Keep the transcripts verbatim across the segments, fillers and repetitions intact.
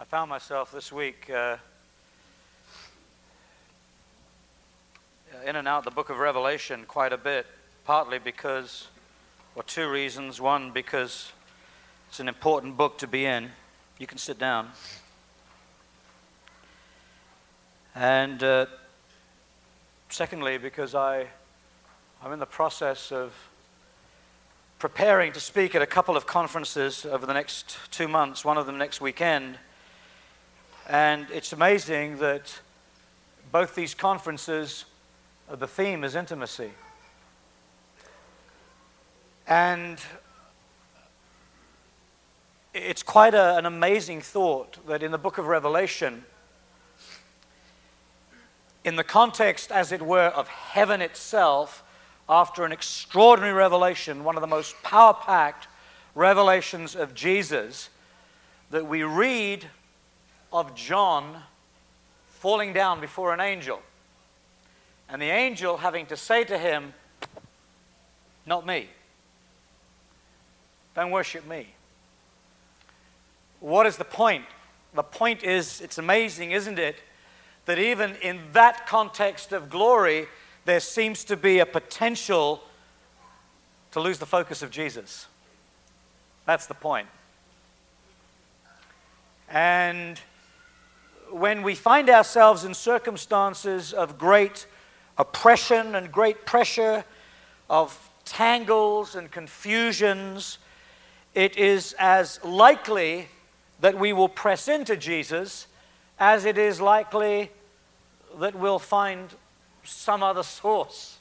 found myself this week uh, in and out the book of Revelation quite a bit, partly because, or two reasons. One, because it's an important book to be in. You can sit down. And uh, secondly, because I, I'm in the process of preparing to speak at a couple of conferences over the next two months, one of them next weekend. And it's amazing that both these conferences, uh, the theme is intimacy. And it's quite a, an amazing thought that in the book of Revelation, in the context, as it were, of heaven itself, after an extraordinary revelation, one of the most power-packed revelations of Jesus, that we read of John falling down before an angel, and the angel having to say to him, "Not me. Don't worship me." What is the point? The point is, it's amazing, isn't it, that even in that context of glory, there seems to be a potential to lose the focus of Jesus. That's the point. And when we find ourselves in circumstances of great oppression and great pressure, of tangles and confusions, it is as likely that we will press into Jesus as it is likely that we'll find some other source.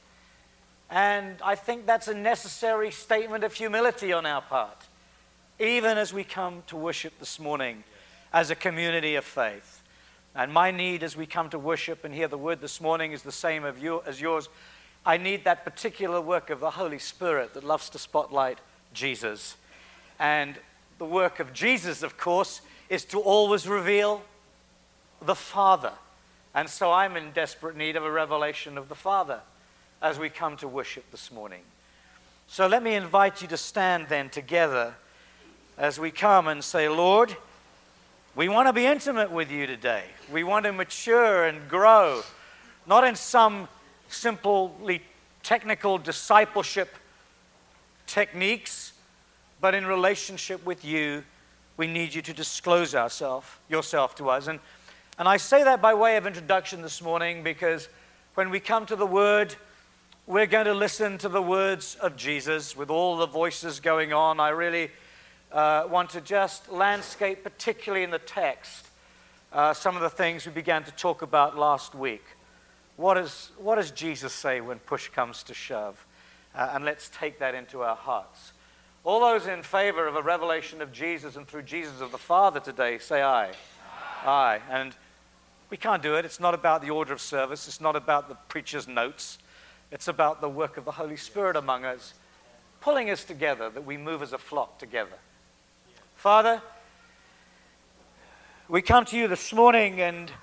And I think that's a necessary statement of humility on our part, even as we come to worship this morning as a community of faith. And my need as we come to worship and hear the word this morning is the same of you, as yours. I need that particular work of the Holy Spirit that loves to spotlight Jesus. And the work of Jesus, of course, is to always reveal the Father. And so I'm in desperate need of a revelation of the Father as we come to worship this morning. So let me invite you to stand then together as we come and say, Lord, we want to be intimate with you today. We want to mature and grow, not in some simply technical discipleship techniques, but in relationship with you. We need you to disclose ourself, yourself to us. And And I say that by way of introduction this morning because when we come to the Word, we're going to listen to the words of Jesus with all the voices going on. I really uh, want to just landscape, particularly in the text, uh, some of the things we began to talk about last week. What, is, what does Jesus say when push comes to shove? Uh, and let's take that into our hearts. All those in favor of a revelation of Jesus and through Jesus of the Father today, say aye. Aye. And we can't do it. It's not about the order of service. It's not about the preacher's notes. It's about the work of the Holy Spirit among us, pulling us together, that we move as a flock together. Father, we come to you this morning, and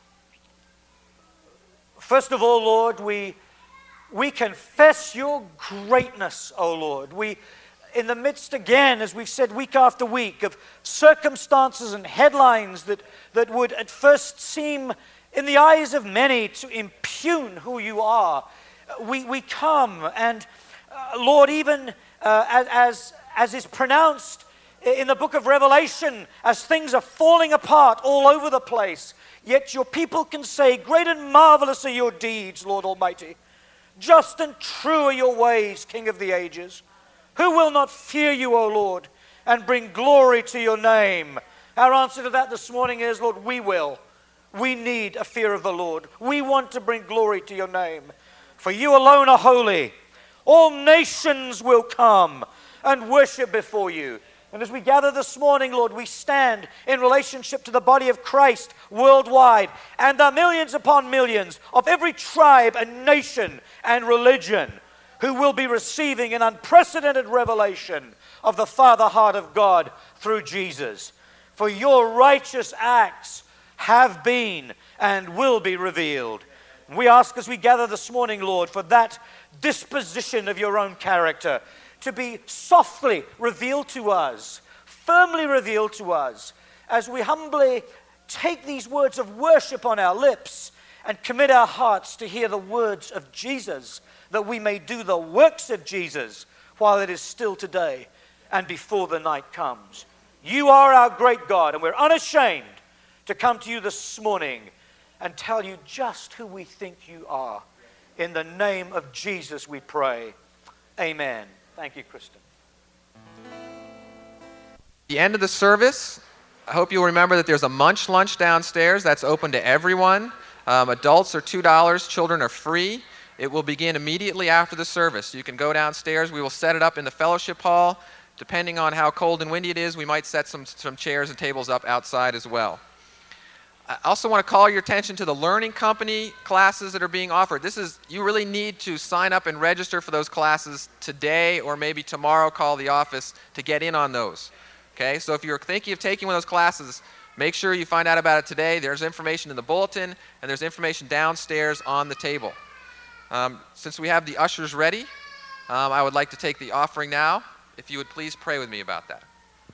first of all, Lord, we, we confess your greatness, O Lord. We in the midst, again, as we've said week after week, of circumstances and headlines that, that would at first seem, in the eyes of many, to impugn who you are, we, we come and, uh, Lord, even uh, as, as, as is pronounced in the book of Revelation, as things are falling apart all over the place, yet your people can say, great and marvelous are your deeds, Lord Almighty. Just and true are your ways, King of the ages. Who will not fear you, O Lord, and bring glory to your name? Our answer to that this morning is, Lord, we will. We need a fear of the Lord. We want to bring glory to your name. For you alone are holy. All nations will come and worship before you. And as we gather this morning, Lord, we stand in relationship to the body of Christ worldwide. And there are millions upon millions of every tribe and nation and religion who will be receiving an unprecedented revelation of the Father heart of God through Jesus. For your righteous acts have been and will be revealed. We ask as we gather this morning, Lord, for that disposition of your own character to be softly revealed to us, firmly revealed to us, as we humbly take these words of worship on our lips and commit our hearts to hear the words of Jesus, that we may do the works of Jesus while it is still today and before the night comes. You are our great God, and we're unashamed to come to you this morning and tell you just who we think you are. In the name of Jesus we pray. Amen. Thank you, Kristen. At the end of the service, I hope you'll remember that there's a munch lunch downstairs that's open to everyone. Um, adults are two dollars, children are free. It will begin immediately after the service. You can go downstairs. We will set it up in the fellowship hall. Depending on how cold and windy it is, we might set some, some chairs and tables up outside as well. I also want to call your attention to the Learning Company classes that are being offered. This is, you really need to sign up and register for those classes today or maybe tomorrow. Call the office to get in on those. Okay, so if you're thinking of taking one of those classes, make sure you find out about it today. There's information in the bulletin, and there's information downstairs on the table. Um, since we have the ushers ready, um, I would like to take the offering now. If you would please pray with me about that.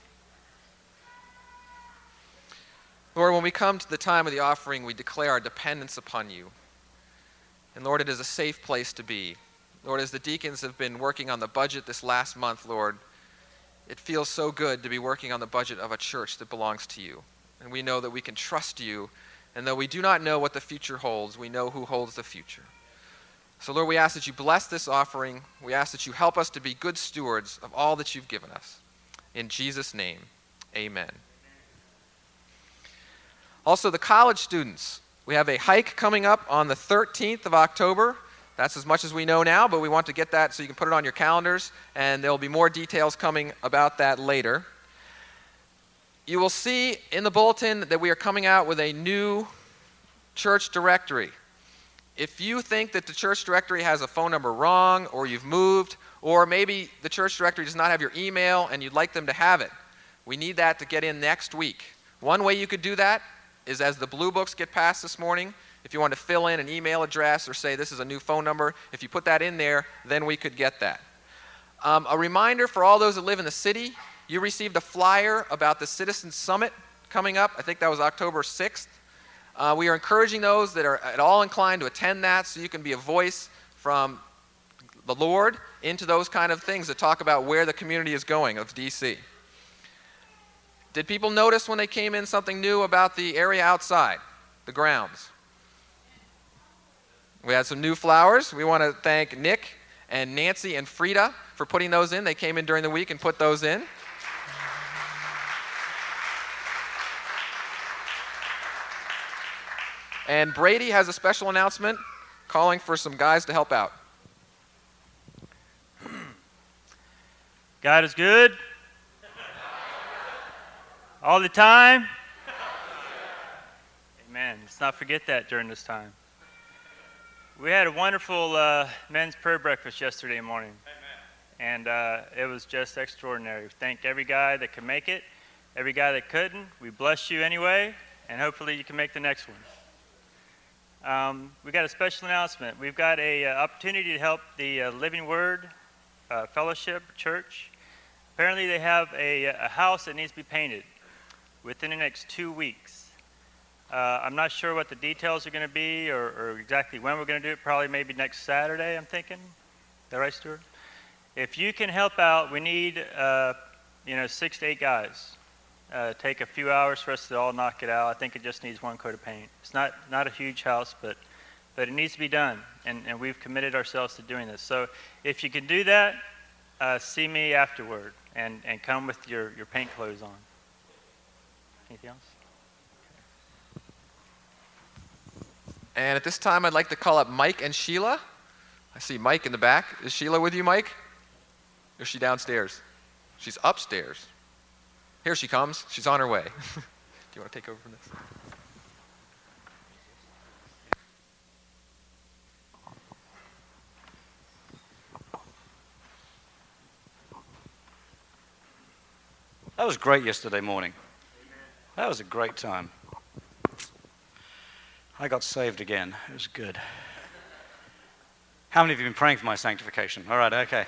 Lord, when we come to the time of the offering, we declare our dependence upon you. And Lord, it is a safe place to be. Lord, as the deacons have been working on the budget this last month, Lord, it feels so good to be working on the budget of a church that belongs to you. And we know that we can trust you, and though we do not know what the future holds, we know who holds the future. So Lord, we ask that you bless this offering. We ask that you help us to be good stewards of all that you've given us. In Jesus' name, amen. Also, the college students, we have a hike coming up on the thirteenth of October. That's as much as we know now, but we want to get that so you can put it on your calendars, and there will be more details coming about that later. You will see in the bulletin that we are coming out with a new church directory. If you think that the church directory has a phone number wrong, or you've moved, or maybe the church directory does not have your email and you'd like them to have it, we need that to get in next week. One way you could do that is as the blue books get passed this morning, if you want to fill in an email address or say this is a new phone number, if you put that in there, then we could get that. Um, a reminder for all those that live in the city, you received a flyer about the Citizens Summit coming up. I think that was October sixth. Uh, we are encouraging those that are at all inclined to attend that so you can be a voice from the Lord into those kind of things that talk about where the community is going of D C. Did people notice when they came in something new about the area outside, the grounds? We had some new flowers. We want to thank Nick and Nancy and Frida for putting those in. They came in during the week and put those in. And Brady has a special announcement calling for some guys to help out. God is good. All the time. Amen. Let's not forget that during this time. We had a wonderful uh, men's prayer breakfast yesterday morning. Amen. And uh, it was just extraordinary. We thank every guy that could make it, every guy that couldn't. We bless you anyway, and hopefully you can make the next one. Um, we got a special announcement. We've got a uh, opportunity to help the uh, Living Word uh, Fellowship Church. Apparently they have a, a house that needs to be painted within the next two weeks. Uh, I'm not sure what the details are going to be or, or exactly when we're going to do it. Probably maybe next Saturday, I'm thinking. Is that right, Stuart? If you can help out, we need uh, you know, six to eight guys. Uh, take a few hours for us to all knock it out. I think it just needs one coat of paint. It's not, not a huge house, but but it needs to be done, and, and we've committed ourselves to doing this. So if you can do that, uh, see me afterward, and, and come with your, your paint clothes on. Anything else? And at this time, I'd like to call up Mike and Sheila. I see Mike in the back. Is Sheila with you, Mike? Or is she downstairs? She's upstairs. Here she comes. She's on her way. Do you want to take over from this? That was great yesterday morning. That was a great time. I got saved again. It was good. How many of you have been praying for my sanctification? All right, okay.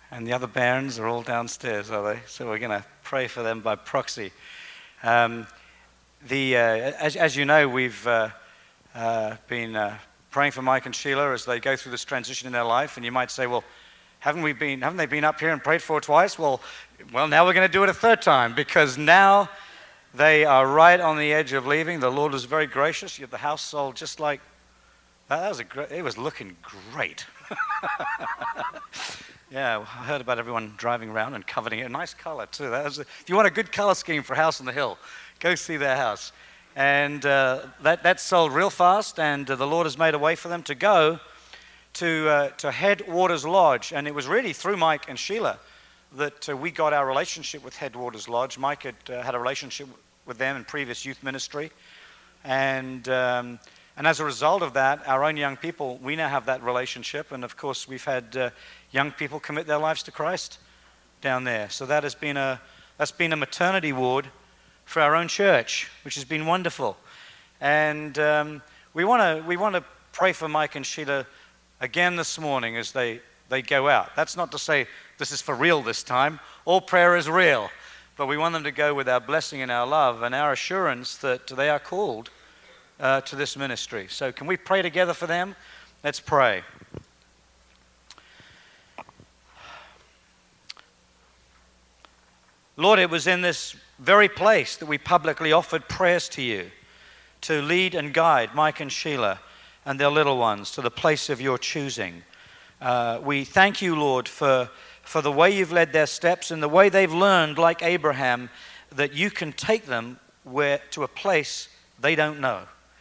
And the other bairns are all downstairs, are they? So we're going to pray for them by proxy. Um, the, uh, as, as you know, we've uh, uh, been uh, praying for Mike and Sheila as they go through this transition in their life. And you might say, well, haven't we been? Haven't they been up here and prayed for twice? Well, well, now we're going to do it a third time, because now they are right on the edge of leaving. The Lord was very gracious. You have the house sold just like that. That was a great. It was looking great. Yeah, I heard about everyone driving around and coveting it. A nice color too. That was a, if you want a good color scheme for a house on the hill, go see their house. And uh, that that sold real fast. And uh, the Lord has made a way for them to go to uh, to Headwaters Lodge. And it was really through Mike and Sheila that uh, we got our relationship with Headwaters Lodge. Mike had uh, had a relationship with them in previous youth ministry, and um, and as a result of that, our own young people, we now have that relationship. And of course, we've had uh, young people commit their lives to Christ down there. So that has been a that's been a maternity ward for our own church, which has been wonderful. And um, we want to we want to pray for Mike and Sheila again this morning as they they go out. That's not to say this is for real this time. All prayer is real. But we want them to go with our blessing and our love and our assurance that they are called uh, to this ministry. So can we pray together for them? Let's pray. Lord, it was in this very place that we publicly offered prayers to you to lead and guide Mike and Sheila and their little ones to the place of your choosing. Uh, we thank you, Lord, for for the way you've led their steps and the way they've learned, like Abraham, that you can take them where to a place they don't know.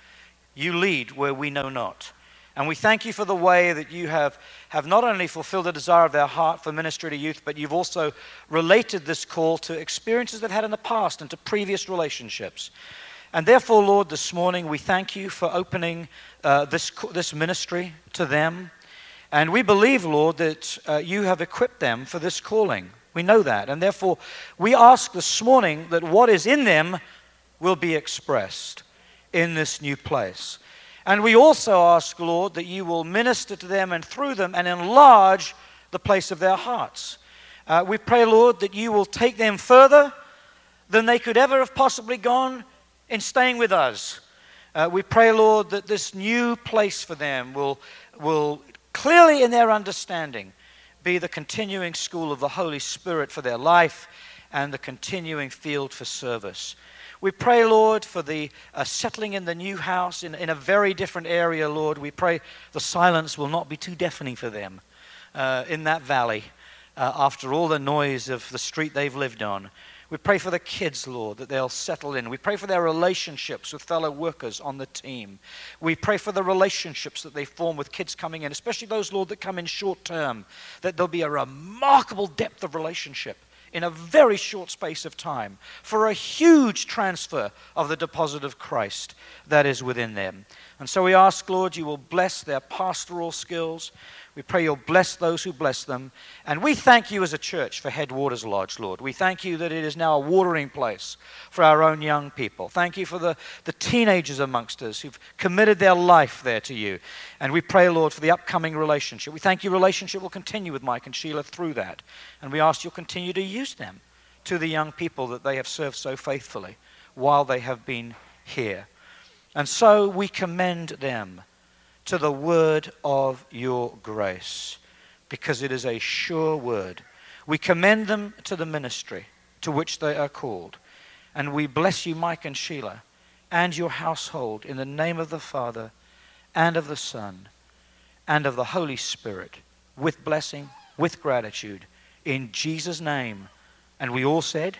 You lead where we know not. And we thank you for the way that you have, have not only fulfilled the desire of their heart for ministry to youth, but you've also related this call to experiences they've had in the past and to previous relationships. And therefore, Lord, this morning we thank you for opening uh, this, this ministry to them. And we believe, Lord, that uh, you have equipped them for this calling. We know that. And therefore, we ask this morning that what is in them will be expressed in this new place. And we also ask, Lord, that you will minister to them and through them and enlarge the place of their hearts. Uh, we pray, Lord, that you will take them further than they could ever have possibly gone in staying with us. Uh, we pray, Lord, that this new place for them will will clearly in their understanding be the continuing school of the Holy Spirit for their life and the continuing field for service. We pray, Lord, for the uh, settling in the new house in, in a very different area, Lord. We pray the silence will not be too deafening for them uh, in that valley uh, after all the noise of the street they've lived on. We pray for the kids, Lord, that they'll settle in. We pray for their relationships with fellow workers on the team. We pray for the relationships that they form with kids coming in, especially those, Lord, that come in short term, that there'll be a remarkable depth of relationship in a very short space of time for a huge transfer of the deposit of Christ that is within them. And so we ask, Lord, you will bless their pastoral skills. We pray you'll bless those who bless them. And we thank you as a church for Headwaters Lodge, Lord. We thank you that it is now a watering place for our own young people. Thank you for the, the teenagers amongst us who've committed their life there to you. And we pray, Lord, for the upcoming relationship. We thank you relationship will continue with Mike and Sheila through that. And we ask you'll continue to use them to the young people that they have served so faithfully while they have been here. And so we commend them to the word of your grace, because it is a sure word. We commend them to the ministry to which they are called. And we bless you, Mike and Sheila, and your household in the name of the Father and of the Son and of the Holy Spirit, with blessing, with gratitude, in Jesus' name. And we all said,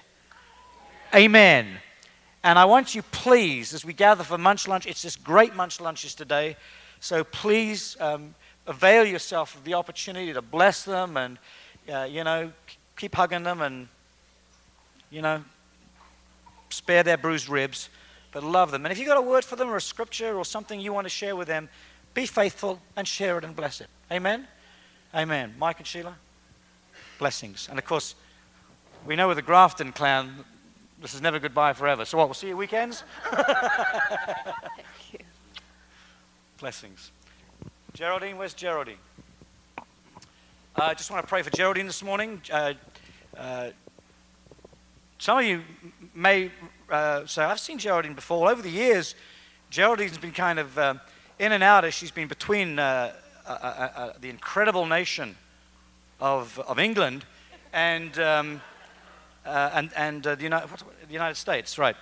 Amen. And I want you, please, as we gather for munch lunch, it's just great munch lunches today. So please um, avail yourself of the opportunity to bless them and, uh, you know, keep hugging them and, you know, spare their bruised ribs, but love them. And if you've got a word for them or a scripture or something you want to share with them, be faithful and share it and bless it. Amen? Amen. Mike and Sheila, blessings. And of course, we know with the Grafton clan, this is never goodbye forever. So what, we'll see you weekends? Thank you. Blessings. Geraldine, where's Geraldine? I uh, just want to pray for Geraldine this morning. Uh, uh, some of you may uh, say, I've seen Geraldine before. Over the years, Geraldine's been kind of uh, in and out as she's been between uh, uh, uh, uh, the incredible nation of, of England and, um, uh, and, and uh, the, United, what, the United States, right.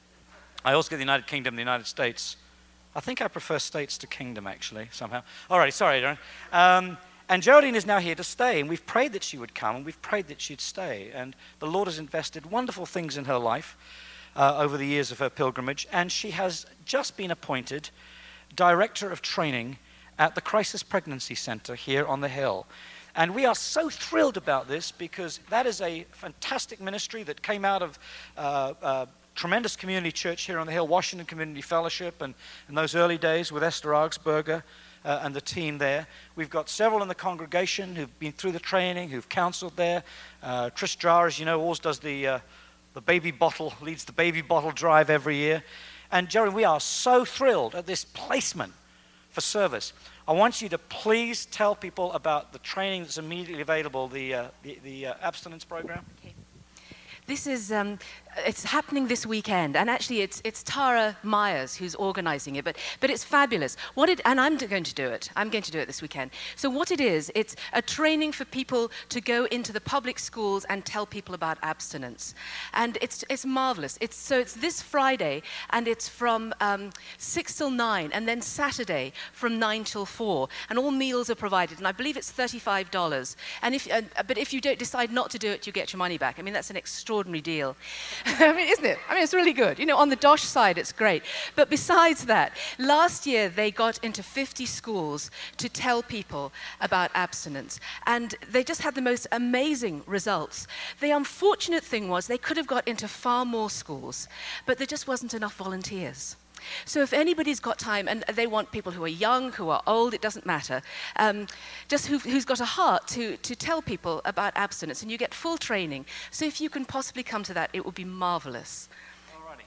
I also get the United Kingdom, the United States. I think I prefer states to kingdom, actually, somehow. All right, sorry, Darren. Um, and Geraldine is now here to stay, and we've prayed that she would come, and we've prayed that she'd stay. And the Lord has invested wonderful things in her life uh, over the years of her pilgrimage, and she has just been appointed Director of Training at the Crisis Pregnancy Center here on the Hill. And we are so thrilled about this because that is a fantastic ministry that came out of uh, uh, tremendous community church here on the Hill, Washington Community Fellowship, and in those early days with Esther Augsburger uh, and the team there. We've got several in the congregation who've been through the training, who've counseled there. Uh, Trish Jar, as you know, always does the, uh, the baby bottle, leads the baby bottle drive every year. And Jerry, we are so thrilled at this placement for service. I want you to please tell people about the training that's immediately available, the, uh, the, the uh, abstinence program. Okay. This is, um, it's happening this weekend, and actually it's it's Tara Myers who's organizing it, but but it's fabulous. What it, and I'm going to do it. I'm going to do it this weekend. So what it is, it's a training for people to go into the public schools and tell people about abstinence, and it's it's marvelous. It's so it's this Friday, and it's from um, six till nine, and then Saturday from nine till four, and all meals are provided, and I believe it's thirty-five dollars. And if uh, but if you don't decide not to do it, you get your money back. I mean, that's an extraordinary deal. I mean, isn't it? I mean, it's really good. You know, on the Dosh side, it's great. But besides that, last year they got into fifty schools to tell people about abstinence. And they just had the most amazing results. The unfortunate thing was they could have got into far more schools, but there just wasn't enough volunteers. So if anybody's got time, and they want people who are young, who are old, it doesn't matter, um, just who, who's got a heart to, to tell people about abstinence, and you get full training. So if you can possibly come to that, it would be marvelous. All righty.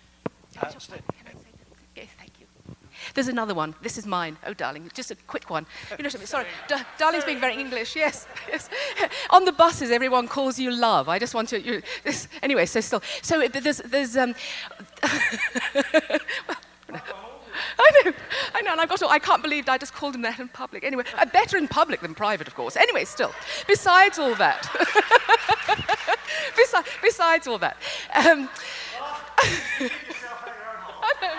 Uh, yes, thank you. There's another one. This is mine. Oh, darling, just a quick one. You know, sorry, da- darling's being very English. Yes, yes. On the buses, everyone calls you love. I just want to. You, this, anyway, so still, so it, there's, there's. Um, I know, I know, and I've got to, I can't believe I just called him that in public. Anyway, uh, better in public than private, of course. Anyway, still, besides all that, besides, besides all that. Um, I know.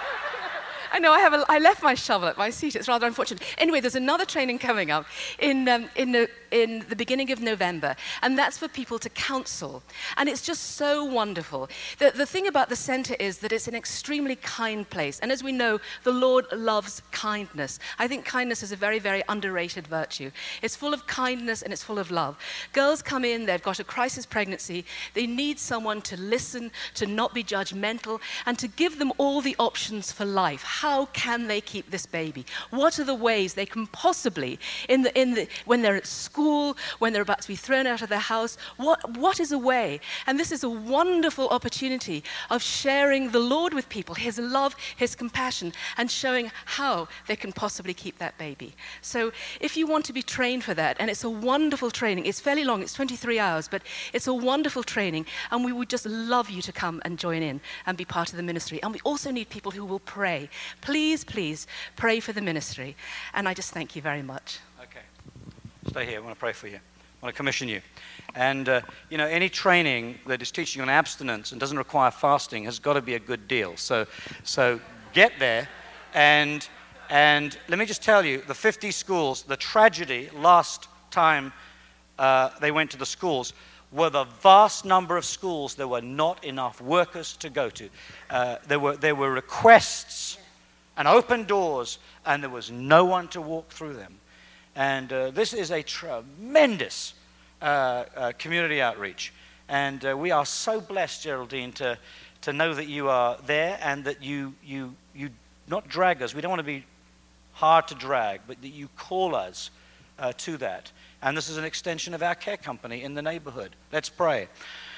I know, I, have a, I left my shovel at my seat. It's rather unfortunate. Anyway, there's another training coming up in, um, in, the, in the beginning of November, and that's for people to counsel. And it's just so wonderful. The, the thing about the center is that it's an extremely kind place. And as we know, the Lord loves kindness. I think kindness is a very, very underrated virtue. It's full of kindness and it's full of love. Girls come in, they've got a crisis pregnancy. They need someone to listen, to not be judgmental, and to give them all the options for life. How can they keep this baby? What are the ways they can possibly, in the, in the, when they're at school, when they're about to be thrown out of their house, what, what is a way? And this is a wonderful opportunity of sharing the Lord with people, his love, his compassion, and showing how they can possibly keep that baby. So if you want to be trained for that, and it's a wonderful training, it's fairly long, it's twenty-three hours, but it's a wonderful training, and we would just love you to come and join in and be part of the ministry. And we also need people who will pray. Please, please pray for the ministry. And I just thank you very much. Okay. Stay here. I want to pray for you. I want to commission you. And, uh, you know, any training that is teaching on abstinence and doesn't require fasting has got to be a good deal. So, so get there. And, and let me just tell you, the fifty schools, the tragedy last time uh, they went to the schools were the vast number of schools there were not enough workers to go to. Uh, there were there were requests and open doors, and there was no one to walk through them. And uh, this is a tremendous uh, uh, community outreach. And uh, we are so blessed, Geraldine, to to know that you are there and that you you you not drag us. We don't want to be hard to drag, but that you call us uh, to that. And this is an extension of our care company in the neighborhood. Let's pray.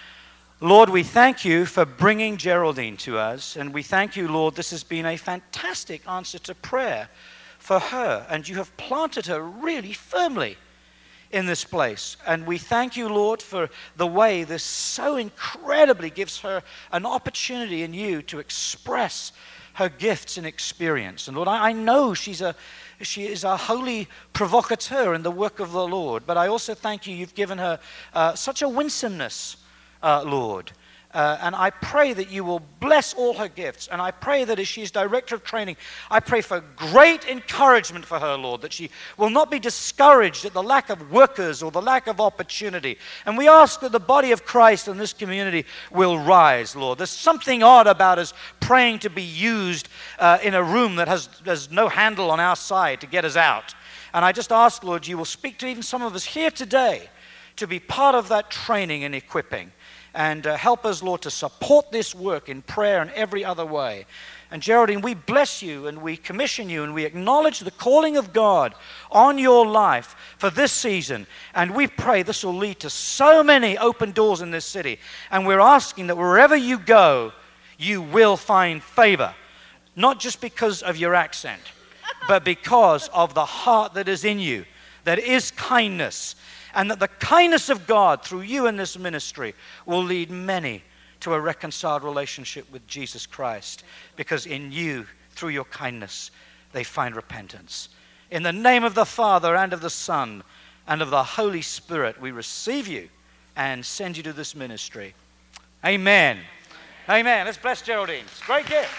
Lord, we thank you for bringing Geraldine to us. And we thank you, Lord, this has been a fantastic answer to prayer for her. And you have planted her really firmly in this place. And we thank you, Lord, for the way this so incredibly gives her an opportunity in you to express her gifts and experience. And Lord, I, I know she's a she is a holy provocateur in the work of the Lord, but I also thank you, you've given her uh, such a winsomeness, uh, Lord. Uh, and I pray that you will bless all her gifts. And I pray that as she is director of training, I pray for great encouragement for her, Lord, that she will not be discouraged at the lack of workers or the lack of opportunity. And we ask that the body of Christ in this community will rise, Lord. There's something odd about us praying to be used uh, in a room that has, has no handle on our side to get us out. And I just ask, Lord, you will speak to even some of us here today to be part of that training and equipping. And uh, help us, Lord, to support this work in prayer and every other way. And Geraldine, we bless you and we commission you and we acknowledge the calling of God on your life for this season. And we pray this will lead to so many open doors in this city. And we're asking that wherever you go, you will find favor. Not just because of your accent, but because of the heart that is in you, that is kindness. And that the kindness of God through you in this ministry will lead many to a reconciled relationship with Jesus Christ. Because in you, through your kindness, they find repentance. In the name of the Father and of the Son and of the Holy Spirit, we receive you and send you to this ministry. Amen. Amen. Let's bless Geraldine. It's a great gift.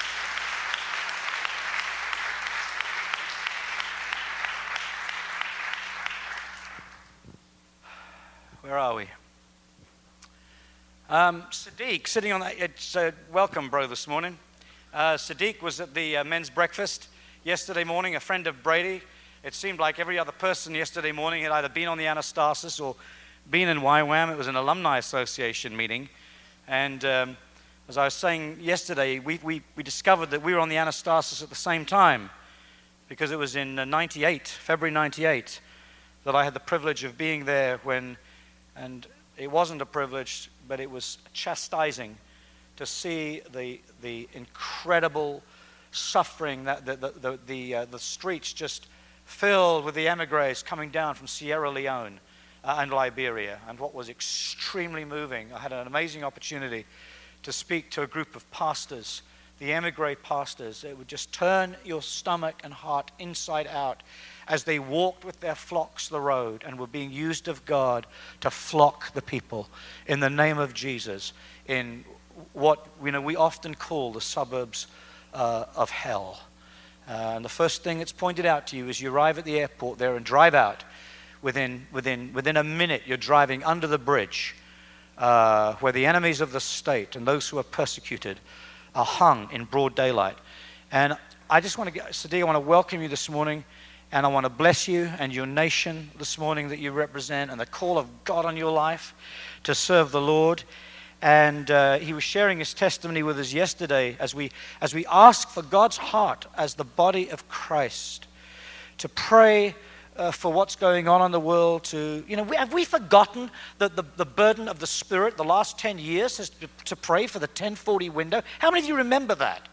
Where are we? Um, Sadiq, sitting on that, it's uh, welcome, bro, this morning. Uh, Sadiq was at the uh, men's breakfast yesterday morning, a friend of Brady. It seemed like every other person yesterday morning had either been on the Anastasis or been in Y WAM. It was an alumni association meeting. And um, as I was saying yesterday, we, we, we discovered that we were on the Anastasis at the same time because it was in uh, ninety-eight, February ninety-eight, that I had the privilege of being there when. And it wasn't a privilege, but it was chastising to see the the incredible suffering that the the the the, uh, the streets just filled with the emigres coming down from Sierra Leone uh, and Liberia. And what was extremely moving, I had an amazing opportunity to speak to a group of pastors, the emigre pastors. It would just turn your stomach and heart inside out as they walked with their flocks the road and were being used of God to flock the people in the name of Jesus in what you know we often call the suburbs uh, of hell. Uh, and the first thing that's pointed out to you is you arrive at the airport there and drive out. Within, within, within a minute, you're driving under the bridge uh, where the enemies of the state and those who are persecuted are hung in broad daylight. And I just want to get, Sadiq, I want to welcome you this morning. And I want to bless you and your nation this morning that you represent and the call of God on your life to serve the Lord. And uh, he was sharing his testimony with us yesterday as we as we ask for God's heart as the body of Christ to pray uh, for what's going on in the world. To you know, we, have we forgotten that the, the burden of the Spirit the last ten years is to, to pray for the ten forty window? How many of you remember that?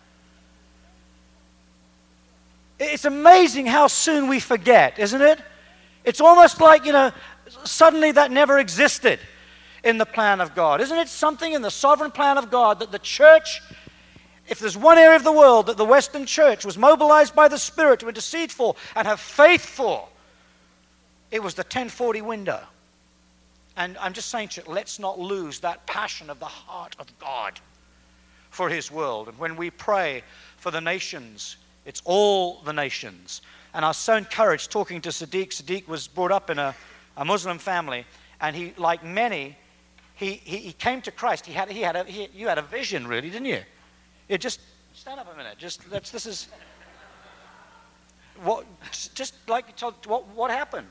It's amazing how soon we forget, isn't it? It's almost like, you know, suddenly that never existed in the plan of God. Isn't it something in the sovereign plan of God that the church, if there's one area of the world that the Western church was mobilized by the Spirit to intercede for and have faith for, it was the ten forty window. And I'm just saying, church, let's not lose that passion of the heart of God for His world. And when we pray for the nations, it's all the nations. And I was so encouraged talking to Sadiq. Sadiq was brought up in a, a Muslim family, and he, like many, he, he, he came to Christ. He had he had a, he, you had a vision, really, didn't you? It just stand up a minute. Just let's. This is what. Just like you told, what what happened?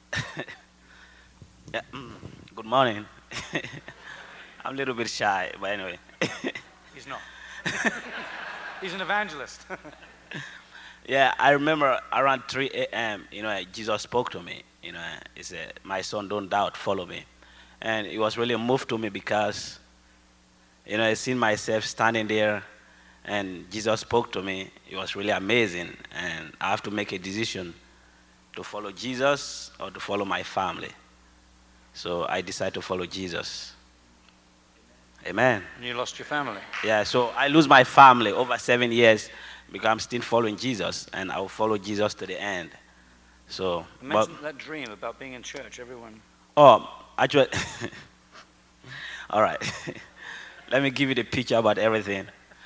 Yeah. Good morning. I'm a little bit shy, but anyway. He's not. He's an evangelist. Yeah, I remember around three a.m., you know, Jesus spoke to me. You know, he said, "My son, don't doubt, follow me." And it was really moved to me because, you know, I seen myself standing there and Jesus spoke to me. It was really amazing. And I have to make a decision to follow Jesus or to follow my family. So I decided to follow Jesus. Amen. And you lost your family. Yeah, so I lose my family over seven years because I'm still following Jesus, and I will follow Jesus to the end. So, Imagine but, that dream about being in church, everyone. oh, actually, all right. Let me give you the picture about everything.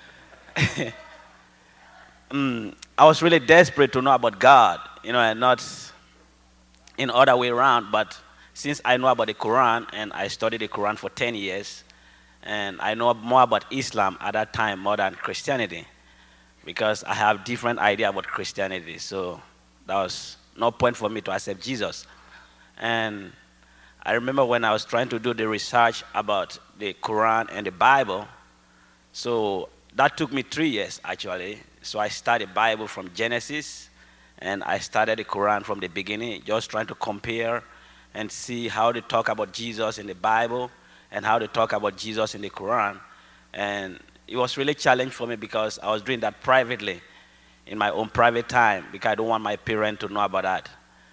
mm, I was really desperate to know about God, you know, and not in other way around. But since I know about the Quran, and I studied the Quran for ten years, and I know more about Islam at that time more than Christianity, because I have different idea about Christianity. So that was no point for me to accept Jesus. And I remember when I was trying to do the research about the Quran and the Bible, so that took me three years actually. So I studied Bible from Genesis, and I studied the Quran from the beginning, just trying to compare and see how they talk about Jesus in the Bible and how they talk about Jesus in the Quran. And it was really a challenge for me because I was doing that privately, in my own private time, because I don't want my parents to know about that.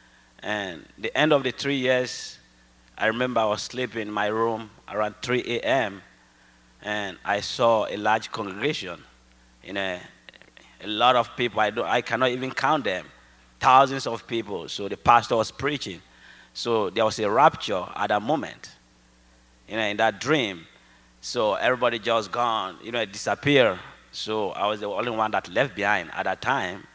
And the end of the three years, I remember I was sleeping in my room around three a m and I saw a large congregation, you know, a lot of people. I, don't, I cannot even count them, thousands of people. So the pastor was preaching. So there was a rapture at that moment, you know, in that dream. So everybody just gone, you know, it disappeared. So I was the only one that left behind at that time.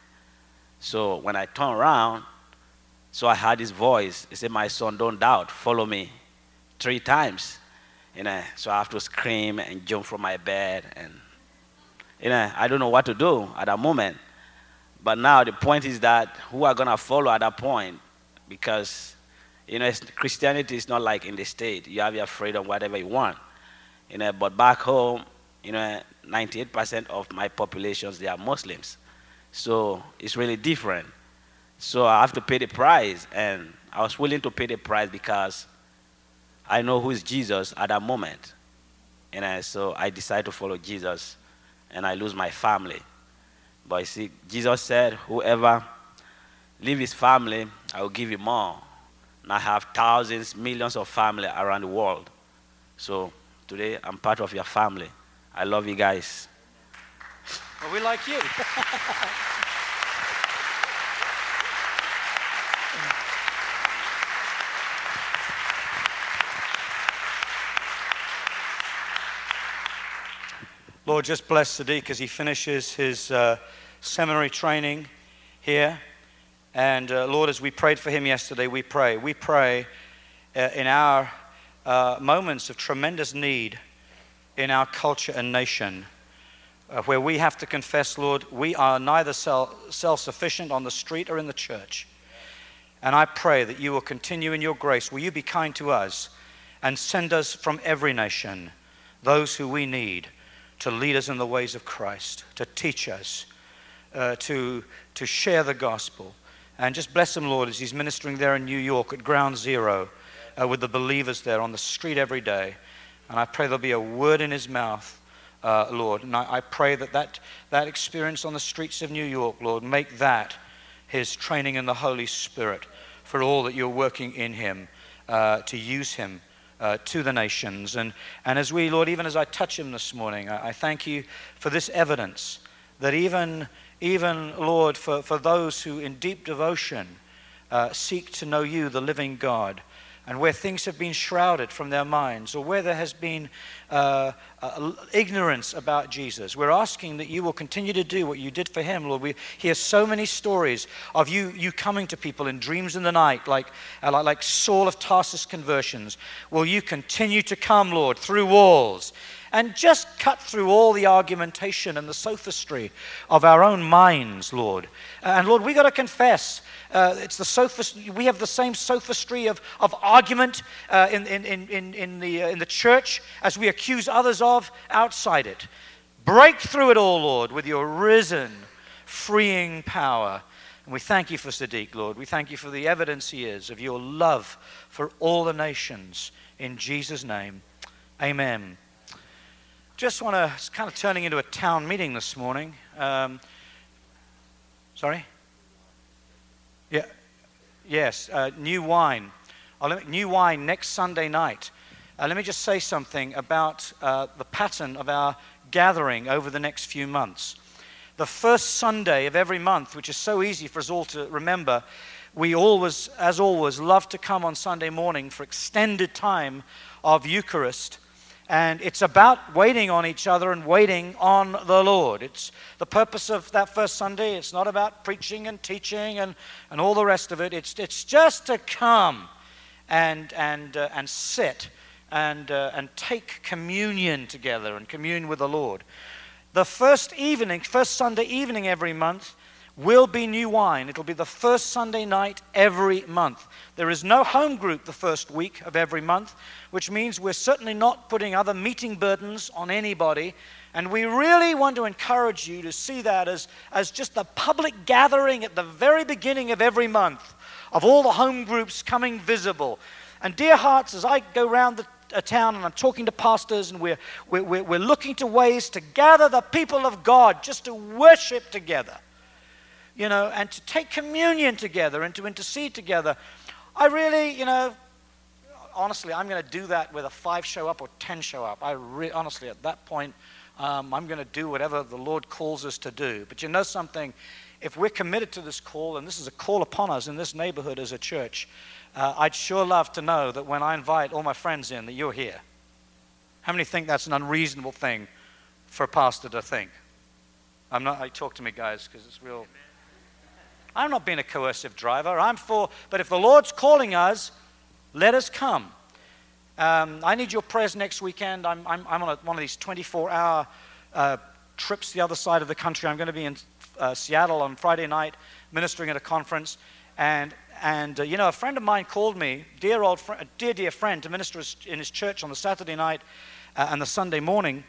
So when I turned around, so I heard his voice. He said, "My son, don't doubt, follow me," three times. You know, so I have to scream and jump from my bed, and you know, I don't know what to do at that moment. But now the point is that who are gonna follow at that point? Because you know, Christianity is not like in the state. You have your freedom, whatever you want. You know, but back home, you know, ninety-eight percent of my populations, they are Muslims. So it's really different. So I have to pay the price, and I was willing to pay the price because I know who is Jesus at that moment. You know, so I decided to follow Jesus, and I lose my family. But you see, Jesus said, whoever leave his family, I will give you more. And I have thousands, millions of family around the world. So today, I'm part of your family. I love you guys. Well, we like you. Lord, just bless Sadiq as he finishes his uh, seminary training here. And uh, Lord, as we prayed for him yesterday, we pray. We pray uh, in our uh, moments of tremendous need in our culture and nation, uh, where we have to confess, Lord, we are neither self-sufficient on the street or in the church. And I pray that you will continue in your grace. Will you be kind to us and send us from every nation those who we need to lead us in the ways of Christ, to teach us, uh, to, to share the gospel. And just bless him, Lord, as he's ministering there in New York at Ground Zero uh, with the believers there on the street every day. And I pray there'll be a word in his mouth, uh, Lord. And I, I pray that, that that experience on the streets of New York, Lord, make that his training in the Holy Spirit for all that you're working in him uh, to use him Uh, to the nations. And, and as we, Lord, even as I touch him this morning, I, I thank you for this evidence that even, even Lord, for, for those who in deep devotion uh, seek to know you, the living God, and where things have been shrouded from their minds, or where there has been uh, uh, ignorance about Jesus, we're asking that you will continue to do what you did for him, Lord. We hear so many stories of you, you coming to people in dreams in the night, like, uh, like, like Saul of Tarsus conversions. Will you continue to come, Lord, through walls, and just cut through all the argumentation and the sophistry of our own minds, Lord. And Lord, we got to confess, uh, it's the sophist- we have the same sophistry of, of argument uh, in, in, in, in, the, uh, in the church as we accuse others of outside it. Break through it all, Lord, with your risen, freeing power. And we thank you for Sadiq, Lord. We thank you for the evidence he is of your love for all the nations. In Jesus' name, amen. Just want to, it's kind of turning into a town meeting this morning. Um, sorry? Yeah. Yes, uh, new wine. Uh, let me- new wine next Sunday night. Uh, let me just say something about uh, the pattern of our gathering over the next few months. The first Sunday of every month, which is so easy for us all to remember, we always, as always, love to come on Sunday morning for extended time of Eucharist. And it's about waiting on each other and waiting on the Lord. It's the purpose of that first Sunday. It's not about preaching and teaching and, and all the rest of it. It's, it's just to come and, and, uh, and sit and, uh, and take communion together and commune with the Lord. The first evening, first Sunday evening every month will be new wine. It'll be the first Sunday night every month. There is no home group the first week of every month, which means we're certainly not putting other meeting burdens on anybody. And we really want to encourage you to see that as, as just the public gathering at the very beginning of every month of all the home groups coming visible. And dear hearts, as I go around the a town and I'm talking to pastors and we're, we're, we're looking to ways to gather the people of God just to worship together, you know, and to take communion together and to intercede together. I really, you know, honestly, I'm going to do that whether five show up or ten show up. I re- honestly, at that point, um, I'm going to do whatever the Lord calls us to do. But you know something? If we're committed to this call, and this is a call upon us in this neighborhood as a church, Uh, I'd sure love to know that when I invite all my friends in, that you're here. How many think that's an unreasonable thing for a pastor to think? I'm not, I talk to me, guys, because it's real. I'm not being a coercive driver. I'm for, but if the Lord's calling us, let us come. Um, I need your prayers next weekend. I'm, I'm, I'm on a, one of these twenty-four hour uh, trips the other side of the country. I'm going to be in uh, Seattle on Friday night ministering at a conference. And And, uh, you know, a friend of mine called me, dear old fr- a dear, dear friend, to minister in his church on the Saturday night uh, and the Sunday morning.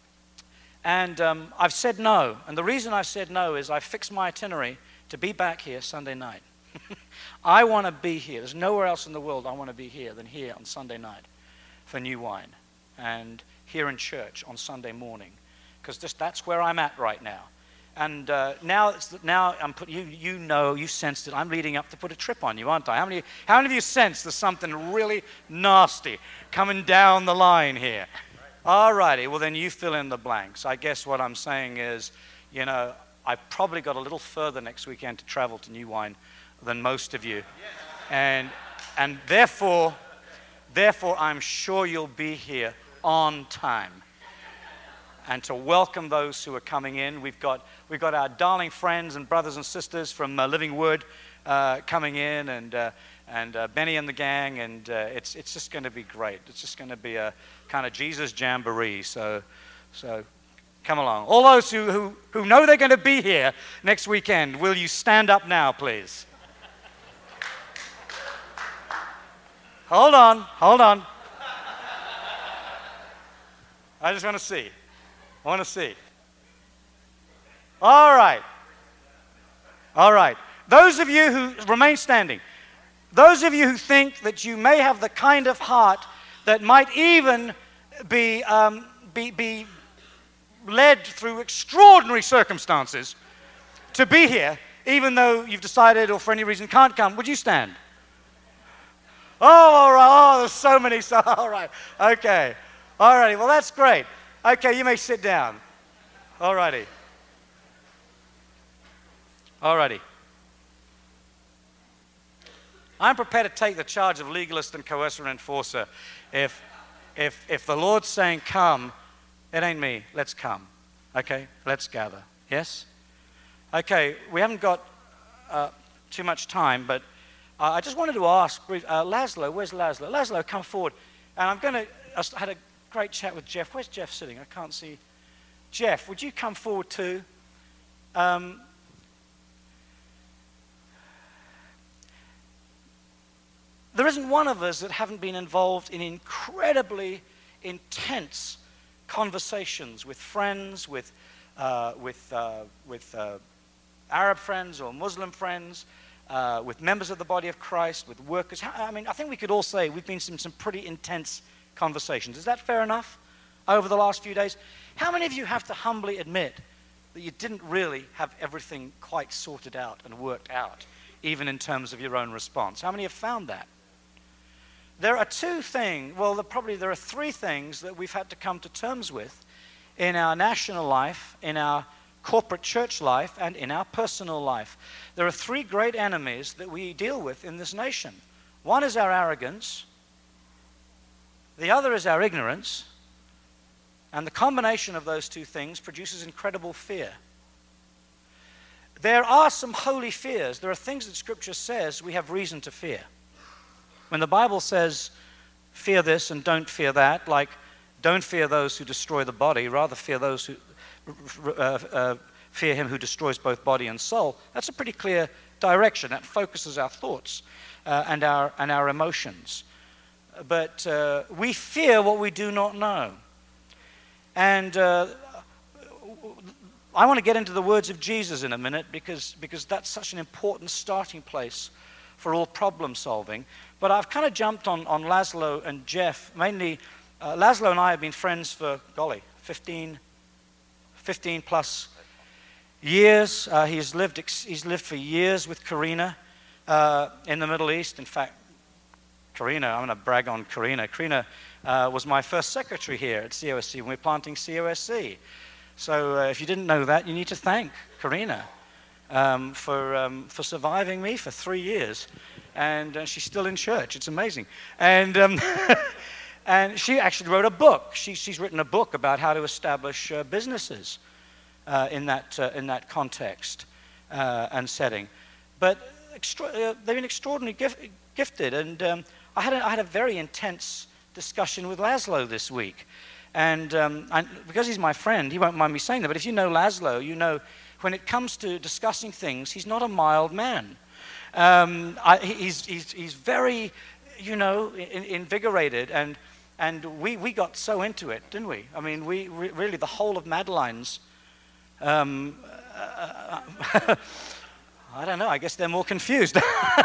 And um, I've said no. And the reason I've said no is I've fixed my itinerary to be back here Sunday night. I want to be here. There's nowhere else in the world I want to be here than here on Sunday night for new wine. And here in church on Sunday morning. Because just that's where I'm at right now. And uh, now, it's, now I'm put, you, you know, you sensed it. I'm leading up to put a trip on you, aren't I? How many, how many of you sense there's something really nasty coming down the line here? All righty, well then you fill in the blanks. I guess what I'm saying is, you know, I've probably got a little further next weekend to travel to New Wine than most of you. And, and therefore, therefore, I'm sure you'll be here on time. And to welcome those who are coming in. We've got, we've got our darling friends and brothers and sisters from uh, Living Word uh, coming in, and, uh, and uh, Benny and the gang, and uh, it's, it's just going to be great. It's just going to be a kind of Jesus jamboree, so, so come along. All those who, who, who know they're going to be here next weekend, will you stand up now, please? Hold on, hold on. I just want to see. I want to see. All right. All right. Those of you who remain standing, those of you who think that you may have the kind of heart that might even be, um, be, be led through extraordinary circumstances to be here, even though you've decided or for any reason can't come, would you stand? Oh, all right. Oh, there's so many. So, all right. Okay. All righty. Well, that's great. Okay, you may sit down. All righty. All righty. I'm prepared to take the charge of legalist and coercer and enforcer. If, if, if the Lord's saying come, it ain't me. Let's come. Okay, let's gather. Yes? Okay, we haven't got uh, too much time, but uh, I just wanted to ask, uh, Laszlo, where's Laszlo? Laszlo, come forward. And I'm going to, I had a great chat with Jeff. Where's Jeff sitting? I can't see. Jeff, would you come forward too? Um, there isn't one of us that haven't been involved in incredibly intense conversations with friends, with, uh, with, uh, with uh, Arab friends or Muslim friends, uh, with members of the body of Christ, with workers. I mean, I think we could all say we've been in some pretty intense conversations. Is that fair enough over the last few days? How many of you have to humbly admit that you didn't really have everything quite sorted out and worked out even in terms of your own response. How many have found that? There are two things, well, there probably there are three things that we've had to come to terms with in our national life, in our corporate church life, and in our personal life. There are three great enemies that we deal with in this nation. One is our arrogance, the other is our ignorance, and the combination of those two things produces incredible fear. There are some holy fears. There are things that Scripture says we have reason to fear. When the Bible says, fear this and don't fear that, like, don't fear those who destroy the body, rather fear those who uh, uh, fear him who destroys both body and soul, that's a pretty clear direction. That focuses our thoughts uh, and our and our emotions. But uh, we fear what we do not know. And uh, I want to get into the words of Jesus in a minute because, because that's such an important starting place for all problem solving. But I've kind of jumped on, on Laszlo and Jeff. Mainly, uh, Laszlo and I have been friends for, golly, fifteen, fifteen plus years. Uh, he's lived he's lived for years with Karina uh, in the Middle East. In fact, Karina, I'm going to brag on Karina. Karina uh, was my first secretary here at C O S C when we were planting C O S C. So uh, if you didn't know that, you need to thank Karina um, for um, for surviving me for three years. And uh, she's still in church. It's amazing. And um, and she actually wrote a book. She, she's written a book about how to establish uh, businesses uh, in that uh, in that context uh, and setting. But extra- uh, they've been extraordinarily gif- gifted. And um, I had a, I had a very intense discussion with Laszlo this week. And um, I, because he's my friend, he won't mind me saying that. But if you know Laszlo, you know when it comes to discussing things, he's not a mild man. Um, I, he's, he's, he's very, you know, in, invigorated, and and we, we got so into it, didn't we? I mean, we re- really the whole of Madeline's. Um, uh, I don't know. I guess they're more confused.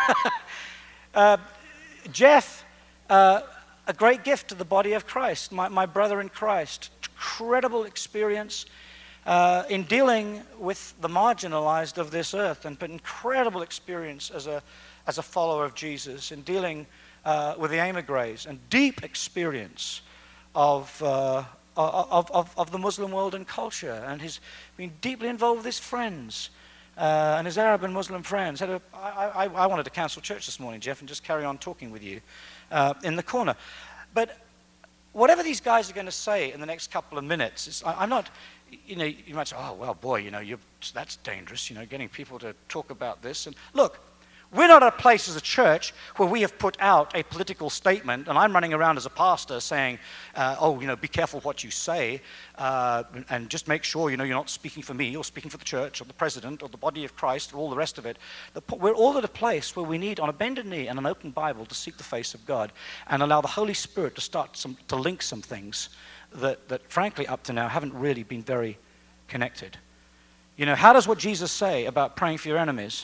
uh, Jeff, uh, a great gift to the body of Christ. My my brother in Christ, incredible experience. Uh, in dealing with the marginalized of this earth, and but incredible experience as a as a follower of Jesus in dealing uh, with the emigres, and deep experience of, uh, of, of of the Muslim world and culture, and he's been deeply involved with his friends uh, and his Arab and Muslim friends. Had a, I, I, I wanted to cancel church this morning, Jeff, and just carry on talking with you uh, in the corner, but whatever these guys are going to say in the next couple of minutes, it's, I, I'm not. You know, you might say, oh, well, boy, you know, you're, that's dangerous, you know, getting people to talk about this. And look, we're not at a place as a church where we have put out a political statement, and I'm running around as a pastor saying, uh, oh, you know, be careful what you say, uh, and just make sure, you know, you're not speaking for me, or speaking for the church, or the president, or the body of Christ, or all the rest of it. We're all at a place where we need, on a bended knee and an open Bible, to seek the face of God, and allow the Holy Spirit to start some, to link some things that, that, frankly, up to now haven't really been very connected. You know, how does what Jesus say about praying for your enemies,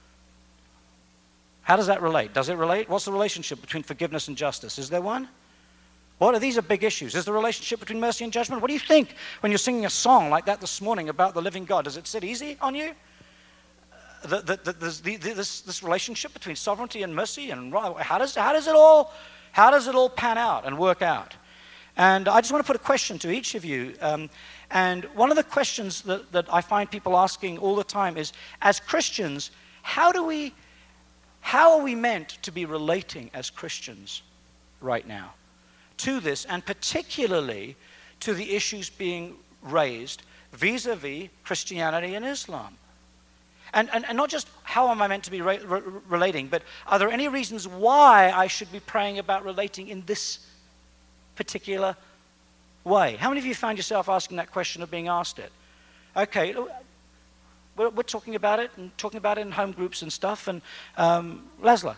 how does that relate? Does it relate? What's the relationship between forgiveness and justice? Is there one? What are these are big issues. Is the relationship between mercy and judgment? What do you think when you're singing a song like that this morning about the living God? Does it sit easy on you? The, the, the, the, the, this, this relationship between sovereignty and mercy, and how does how does it all how does it all pan out and work out? And I just want to put a question to each of you. Um, and one of the questions that, that I find people asking all the time is, as Christians, how do we, how are we meant to be relating as Christians right now to this, and particularly to the issues being raised vis-a-vis Christianity and Islam? And, and, and not just how am I meant to be re- re- relating, but are there any reasons why I should be praying about relating in this particular way? How many of you found yourself asking that question or being asked it? Okay, we're, we're talking about it and talking about it in home groups and stuff. And um, Laszlo.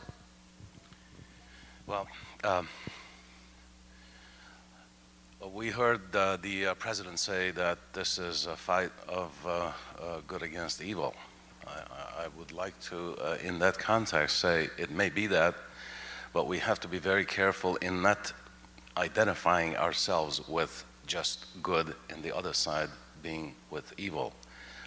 Well, um, we heard uh, the uh, president say that this is a fight of uh, uh, good against evil. I, I would like to, uh, in that context, say it may be that, but we have to be very careful in not identifying ourselves with just good and the other side being with evil.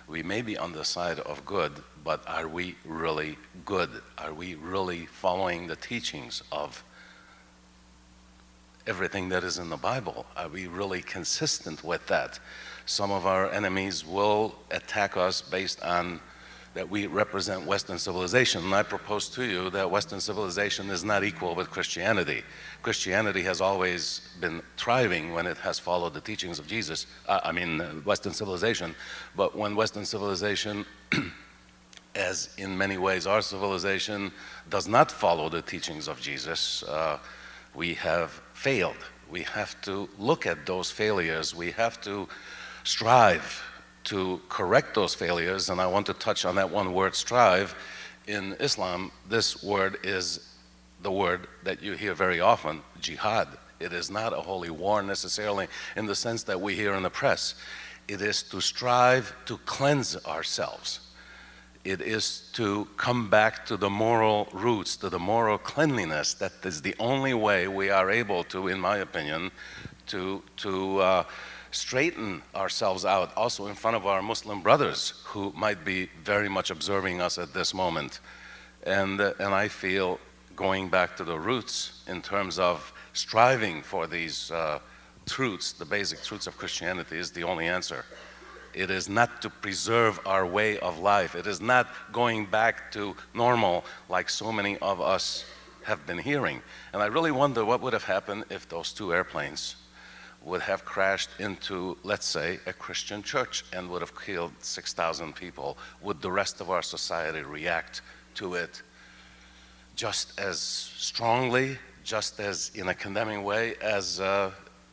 We may be on the side of good, but are we really good? Are we really following the teachings of everything that is in the Bible? Are we really consistent with that? Some of our enemies will attack us based on that we represent Western civilization. And I propose to you that Western civilization is not equal with Christianity. Christianity has always been thriving when it has followed the teachings of Jesus, uh, I mean uh, Western civilization. But when Western civilization, as in many ways our civilization, does not follow the teachings of Jesus, uh, we have failed. We have to look at those failures. We have to strive to correct those failures, and I want to touch on that one word, strive. In Islam, this word is the word that you hear very often, jihad. It is not a holy war necessarily in the sense that we hear in the press. It is to strive to cleanse ourselves. It is to come back to the moral roots, to the moral cleanliness. That is the only way we are able to, in my opinion, to, to uh, straighten ourselves out also in front of our Muslim brothers who might be very much observing us at this moment. And, uh, and I feel going back to the roots in terms of striving for these uh, truths, the basic truths of Christianity, is the only answer. It is not to preserve our way of life. It is not going back to normal like so many of us have been hearing. And I really wonder what would have happened if those two airplanes would have crashed into, let's say, a Christian church and would have killed six thousand people. Would the rest of our society react to it just as strongly, just as in a condemning way as uh,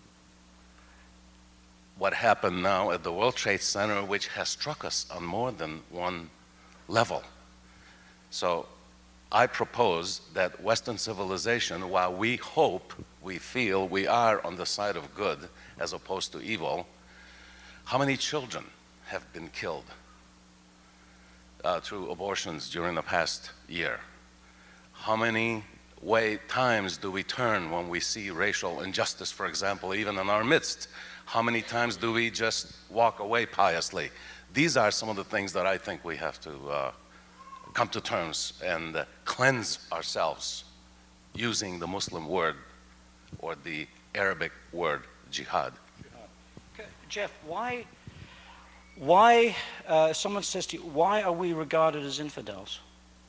what happened now at the World Trade Center, which has struck us on more than one level? So I propose that Western civilization, while we hope, we feel we are on the side of good as opposed to evil, how many children have been killed uh, through abortions during the past year? How many way times do we turn when we see racial injustice, for example, even in our midst? How many times do we just walk away piously? These are some of the things that I think we have to uh, come to terms and uh, cleanse ourselves using the Muslim word or the Arabic word jihad. Okay. Jeff, why, why uh, someone says to you, why are we regarded as infidels?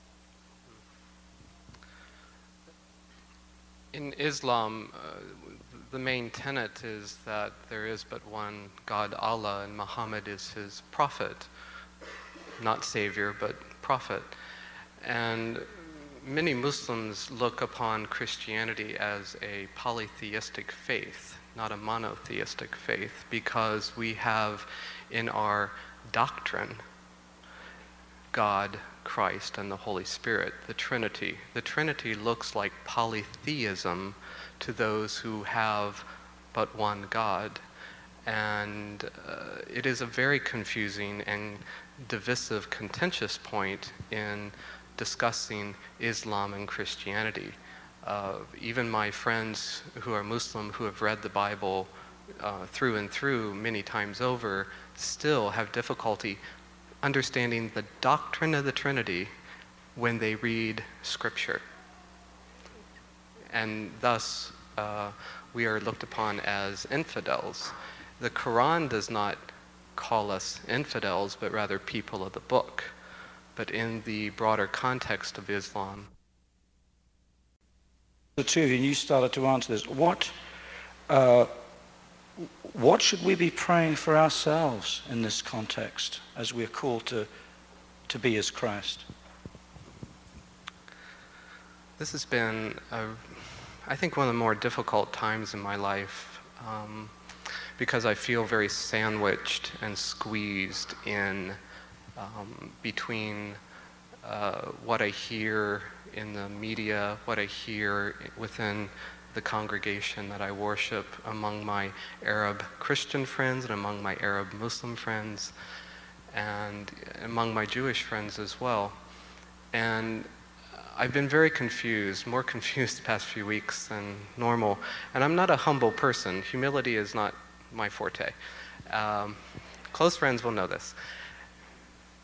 In Islam, uh, the main tenet is that there is but one God, Allah, and Muhammad is his prophet. Not savior, but prophet. And many Muslims look upon Christianity as a polytheistic faith, not a monotheistic faith, because we have in our doctrine God, Christ, and the Holy Spirit, the Trinity. The Trinity looks like polytheism to those who have but one God. And uh, it is a very confusing and divisive, contentious point in discussing Islam and Christianity. Uh, even my friends who are Muslim, who have read the Bible uh, through and through many times over, still have difficulty understanding the doctrine of the Trinity when they read Scripture. And thus, uh, we are looked upon as infidels. The Quran does not call us infidels, but rather people of the book. But in the broader context of Islam, the two of you, and you started to answer this, what, uh, what should we be praying for ourselves in this context as we're called to, to be as Christ? this has been, a, I think, one of the more difficult times in my life, um, because I feel very sandwiched and squeezed in um, between uh, what I hear in the media, what I hear within the congregation that I worship, among my Arab Christian friends and among my Arab Muslim friends, and among my Jewish friends as well. And I've been very confused, more confused the past few weeks than normal. And I'm not a humble person. Humility is not my forte. Um, close friends will know this.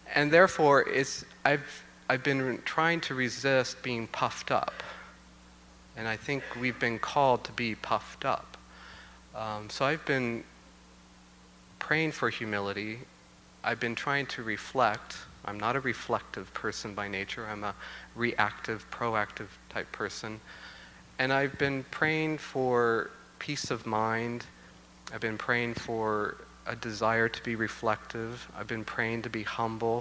And therefore, it's, I've, I've been trying to resist being puffed up. And I think we've been called to be puffed up. Um, so I've been praying for humility. I've been trying to reflect. I'm not a reflective person by nature. I'm a reactive, proactive type person. And I've been praying for peace of mind. I've been praying for a desire to be reflective. I've been praying to be humble.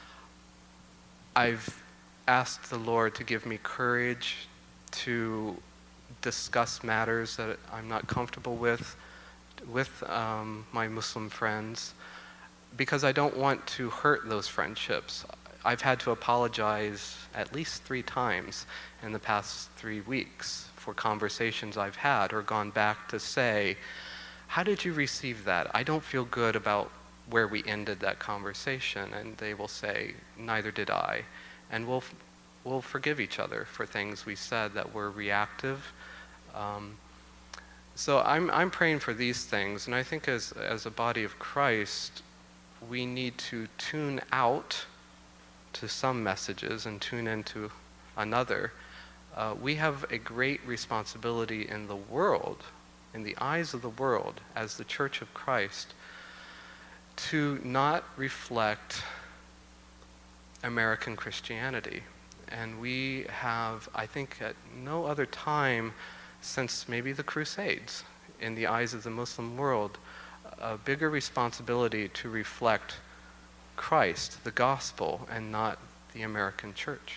I've asked the Lord to give me courage to discuss matters that I'm not comfortable with, with um, my Muslim friends, because I don't want to hurt those friendships. I've had to apologize at least three times in the past three weeks for conversations I've had, or gone back to say, how did you receive that? I don't feel good about where we ended that conversation. And they will say, neither did I. And we'll, we'll forgive each other for things we said that were reactive. Um, so I'm, I'm praying for these things. And I think as, as a body of Christ, we need to tune out to some messages and tune into another. Uh, we have a great responsibility in the world, in the eyes of the world, as the Church of Christ, to not reflect American Christianity. And we have, I think, at no other time since maybe the Crusades, in the eyes of the Muslim world, a bigger responsibility to reflect Christ, the gospel, and not the American church.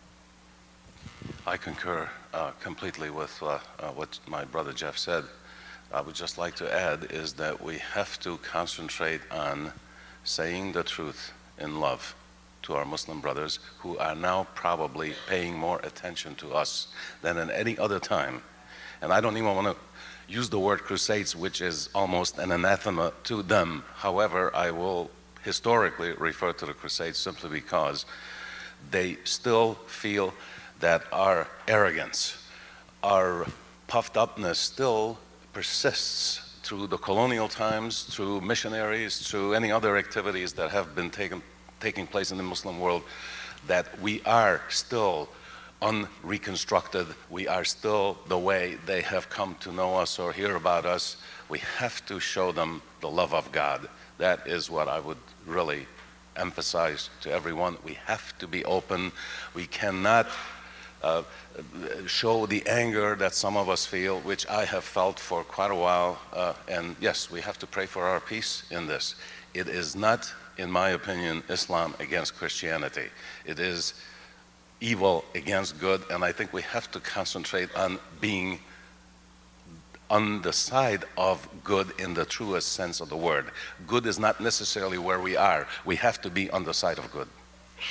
I concur uh, completely with uh, uh, what my brother Jeff said. I would just like to add is that we have to concentrate on saying the truth in love to our Muslim brothers, who are now probably paying more attention to us than at any other time. And I don't even want to use the word crusades, which is almost an anathema to them. However, I will historically refer to the crusades simply because they still feel that our arrogance, our puffed upness still persists through the colonial times, through missionaries, through any other activities that have been taken, taking place in the Muslim world, that we are still unreconstructed. We are still the way they have come to know us or hear about us. We have to show them the love of God. That is what I would really emphasize to everyone. We have to be open. We cannot uh, show the anger that some of us feel, which I have felt for quite a while. Uh, and yes, we have to pray for our peace in this. It is not, in my opinion, Islam against Christianity. It is evil against good, and I think we have to concentrate on being on the side of good in the truest sense of the word. Good is not necessarily where we are. We have to be on the side of good.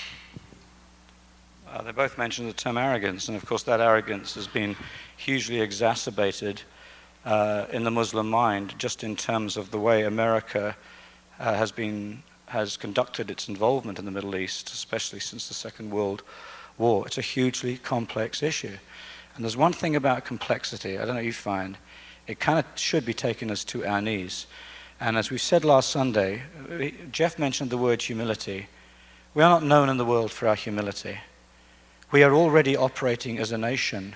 Uh, they both mentioned the term arrogance, and of course that arrogance has been hugely exacerbated uh, in the Muslim mind, just in terms of the way America uh, has been has conducted its involvement in the Middle East, especially since the Second World War. It's a hugely complex issue. And there's one thing about complexity, I don't know what you find, it kind of should be taking us to our knees. And as we said last Sunday, Jeff mentioned the word humility. We are not known in the world for our humility. We are already operating as a nation.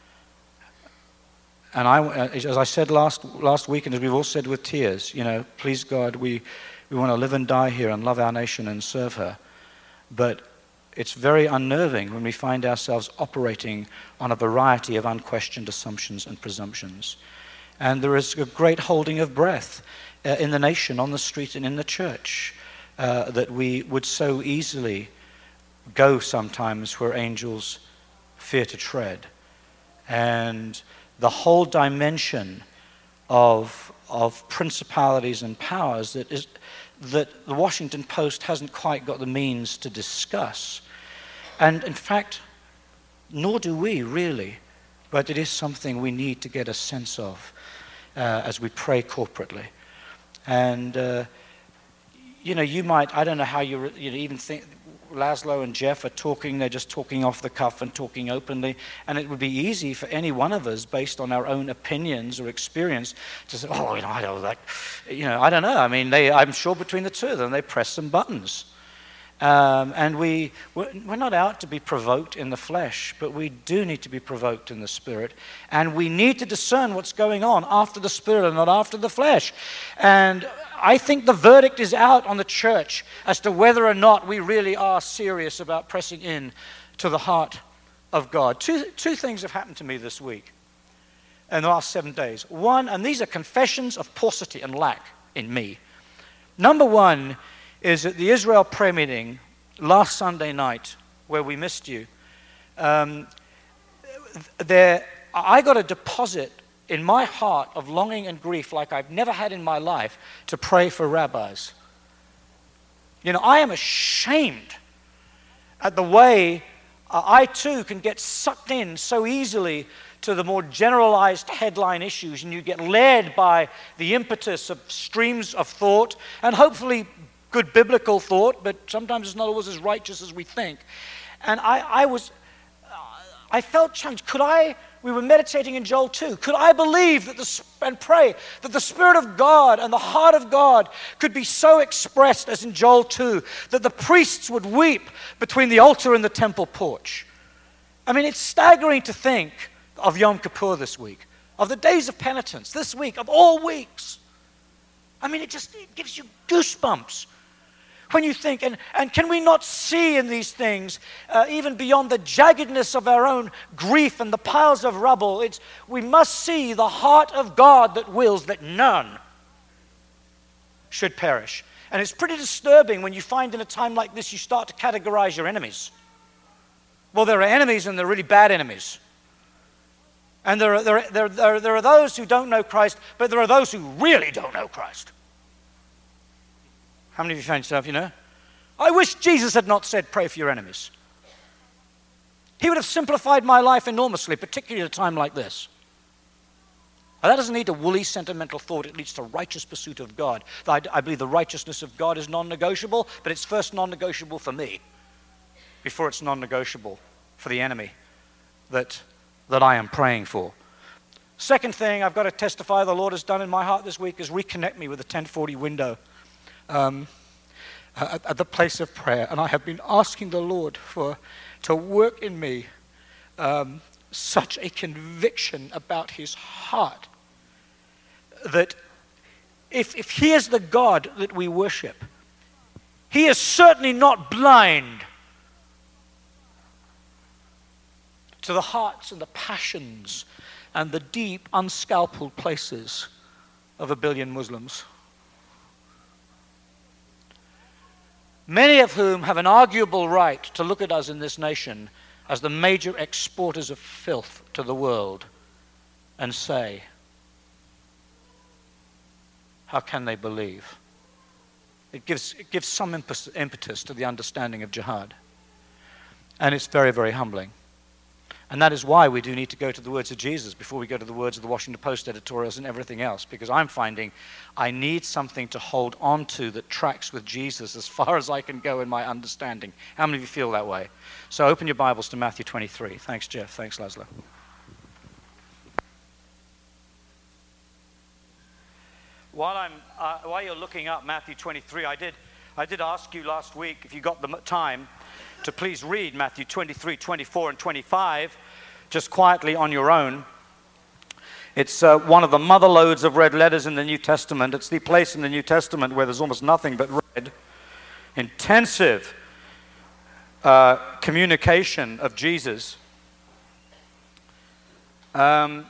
And I, as I said last last week, and as we've all said with tears, you know, please God, we, we want to live and die here and love our nation and serve her. But it's very unnerving when we find ourselves operating on a variety of unquestioned assumptions and presumptions. And there is a great holding of breath uh, in the nation, on the street, and in the church, uh, that we would so easily go sometimes where angels fear to tread. And the whole dimension of, of principalities and powers that is that the Washington Post hasn't quite got the means to discuss. And in fact, nor do we really, but it is something we need to get a sense of uh, as we pray corporately. And, uh, you know, you might, I don't know how you, you know, even think, Laszlo and Jeff are talking, they're just talking off the cuff and talking openly, and it would be easy for any one of us, based on our own opinions or experience, to say, oh, you know, I don't like, you know, I don't know. I mean, they, I'm sure between the two of them, they press some buttons. Um, and we, we're, we're not out to be provoked in the flesh, but we do need to be provoked in the spirit. And we need to discern what's going on after the spirit and not after the flesh. And I think the verdict is out on the church as to whether or not we really are serious about pressing in to the heart of God. Two, two things have happened to me this week in the last seven days. One, and these are confessions of paucity and lack in me. Number one is at the Israel prayer meeting last Sunday night, where we missed you. Um, there, I got a deposit in my heart of longing and grief like I've never had in my life to pray for rabbis. You know, I am ashamed at the way uh, I too can get sucked in so easily to the more generalized headline issues, and you get led by the impetus of streams of thought, and hopefully good biblical thought, but sometimes it's not always as righteous as we think. And I, I was, uh, I felt challenged. Could I, we were meditating in Joel two, could I believe that the, and pray that the Spirit of God and the heart of God could be so expressed as in Joel two, that the priests would weep between the altar and the temple porch? I mean, it's staggering to think of Yom Kippur this week, of the days of penitence this week, of all weeks. I mean, it just it gives you goosebumps when you think, and, and can we not see in these things, uh, even beyond the jaggedness of our own grief and the piles of rubble, it's, we must see the heart of God that wills that none should perish. And it's pretty disturbing when you find in a time like this you start to categorize your enemies. Well, there are enemies and there are really bad enemies. And there are, there, are, there, are, there are those who don't know Christ, but there are those who really don't know Christ. How many of you found yourself, you know? I wish Jesus had not said, pray for your enemies. He would have simplified my life enormously, particularly at a time like this. Now, that doesn't need a woolly, sentimental thought. It leads to righteous pursuit of God. I, I believe the righteousness of God is non-negotiable, but it's first non-negotiable for me before it's non-negotiable for the enemy that, that I am praying for. Second thing I've got to testify the Lord has done in my heart this week is reconnect me with the ten forty window. Um, at, at the place of prayer, and I have been asking the Lord for to work in me um, such a conviction about his heart that if, if he is the God that we worship, he is certainly not blind to the hearts and the passions and the deep, unscalpeled places of a billion Muslims. Many of whom have an arguable right to look at us in this nation as the major exporters of filth to the world and say, how can they believe? It gives, it gives some impetus to the understanding of jihad. And it's very, very humbling. And that is why we do need to go to the words of Jesus before we go to the words of the Washington Post editorials and everything else, because I'm finding I need something to hold on to that tracks with Jesus as far as I can go in my understanding. How many of you feel that way? So open your Bibles to Matthew twenty-three. Thanks, Jeff. Thanks, Laszlo. While I'm, uh, while you're looking up Matthew twenty-three, I did, I did ask you last week, if you got the time, to please read Matthew twenty-three, twenty-four, and twenty-five, just quietly on your own. It's uh, one of the mother loads of red letters in the New Testament. It's the place in the New Testament where there's almost nothing but red. Intensive uh, communication of Jesus. Um,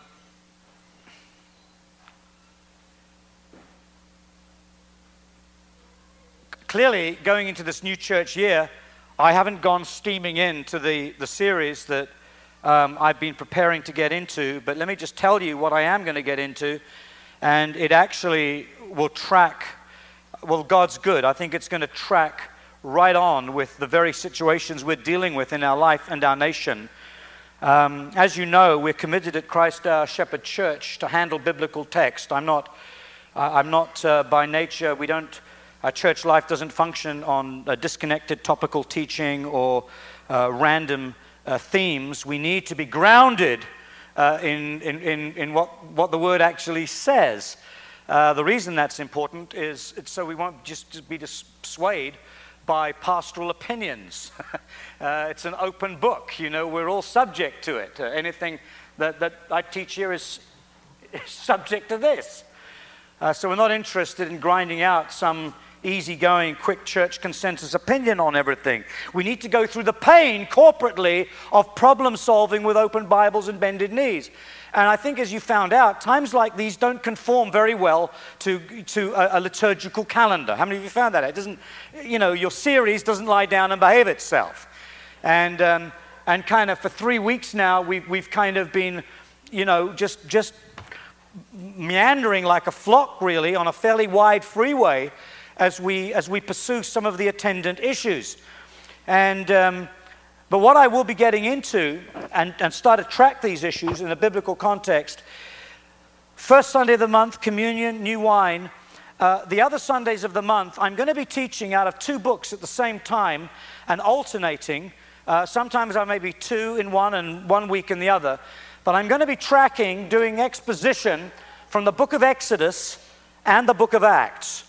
clearly, going into this new church year, I haven't gone steaming into the, the series that um, I've been preparing to get into, but let me just tell you what I am going to get into, and it actually will track, well, God's good. I think it's going to track right on with the very situations we're dealing with in our life and our nation. Um, as you know, we're committed at Christ Our Shepherd Church to handle biblical text. I'm not, uh, I'm not uh, by nature, we don't, our church life doesn't function on uh, disconnected topical teaching or uh, random uh, themes. We need to be grounded uh, in, in, in, in what, what the Word actually says. Uh, the reason that's important is it's so we won't just be swayed by pastoral opinions. uh, it's an open book. You know, we're all subject to it. Uh, anything that, that I teach here is, is subject to this. Uh, so we're not interested in grinding out some easygoing, quick church consensus opinion on everything. We need to go through the pain corporately of problem solving with open Bibles and bended knees. And I think, as you found out, times like these don't conform very well to, to a, a liturgical calendar. How many of you found that? It doesn't, you know, your series doesn't lie down and behave itself. And um, and kind of for three weeks now, we've we've kind of been, you know, just just meandering like a flock, really, on a fairly wide freeway, as we as we pursue some of the attendant issues. And um, but what I will be getting into and, and start to track these issues in a biblical context, first Sunday of the month, communion, new wine. Uh, the other Sundays of the month, I'm going to be teaching out of two books at the same time and alternating. Uh, sometimes I may be two in one and one week in the other. But I'm going to be tracking, doing exposition from the book of Exodus and the book of Acts.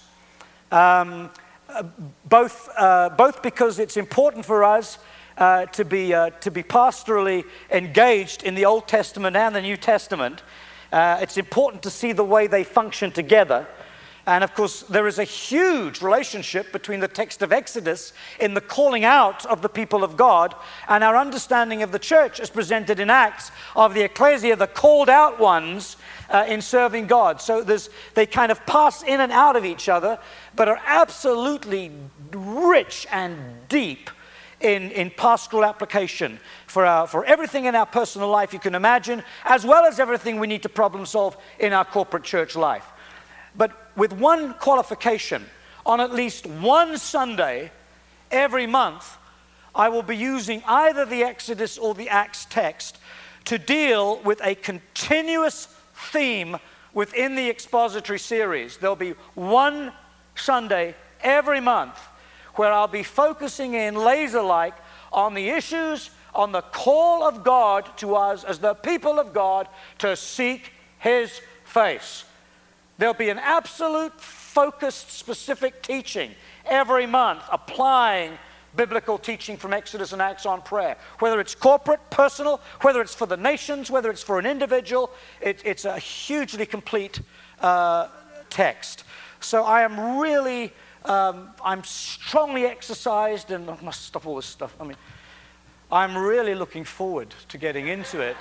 Um, uh, both, uh, both because it's important for us uh, to be uh, to be pastorally engaged in the Old Testament and the New Testament. Uh, it's important to see the way they function together. And of course, there is a huge relationship between the text of Exodus in the calling out of the people of God and our understanding of the church as presented in Acts of the ecclesia, the called out ones uh, in serving God. So there's, they kind of pass in and out of each other, but are absolutely rich and deep in, in pastoral application for, our, for everything in our personal life you can imagine, as well as everything we need to problem solve in our corporate church life. But with one qualification, on at least one Sunday every month, I will be using either the Exodus or the Acts text to deal with a continuous theme within the expository series. There'll be one Sunday every month where I'll be focusing in laser-like on the issues, on the call of God to us as the people of God to seek His face. There'll be an absolute focused, specific teaching every month applying biblical teaching from Exodus and Acts on prayer. Whether it's corporate, personal, whether it's for the nations, whether it's for an individual, it, it's a hugely complete uh, text. So I am really, um, I'm strongly exercised, and I must stop all this stuff. I mean, I'm really looking forward to getting into it.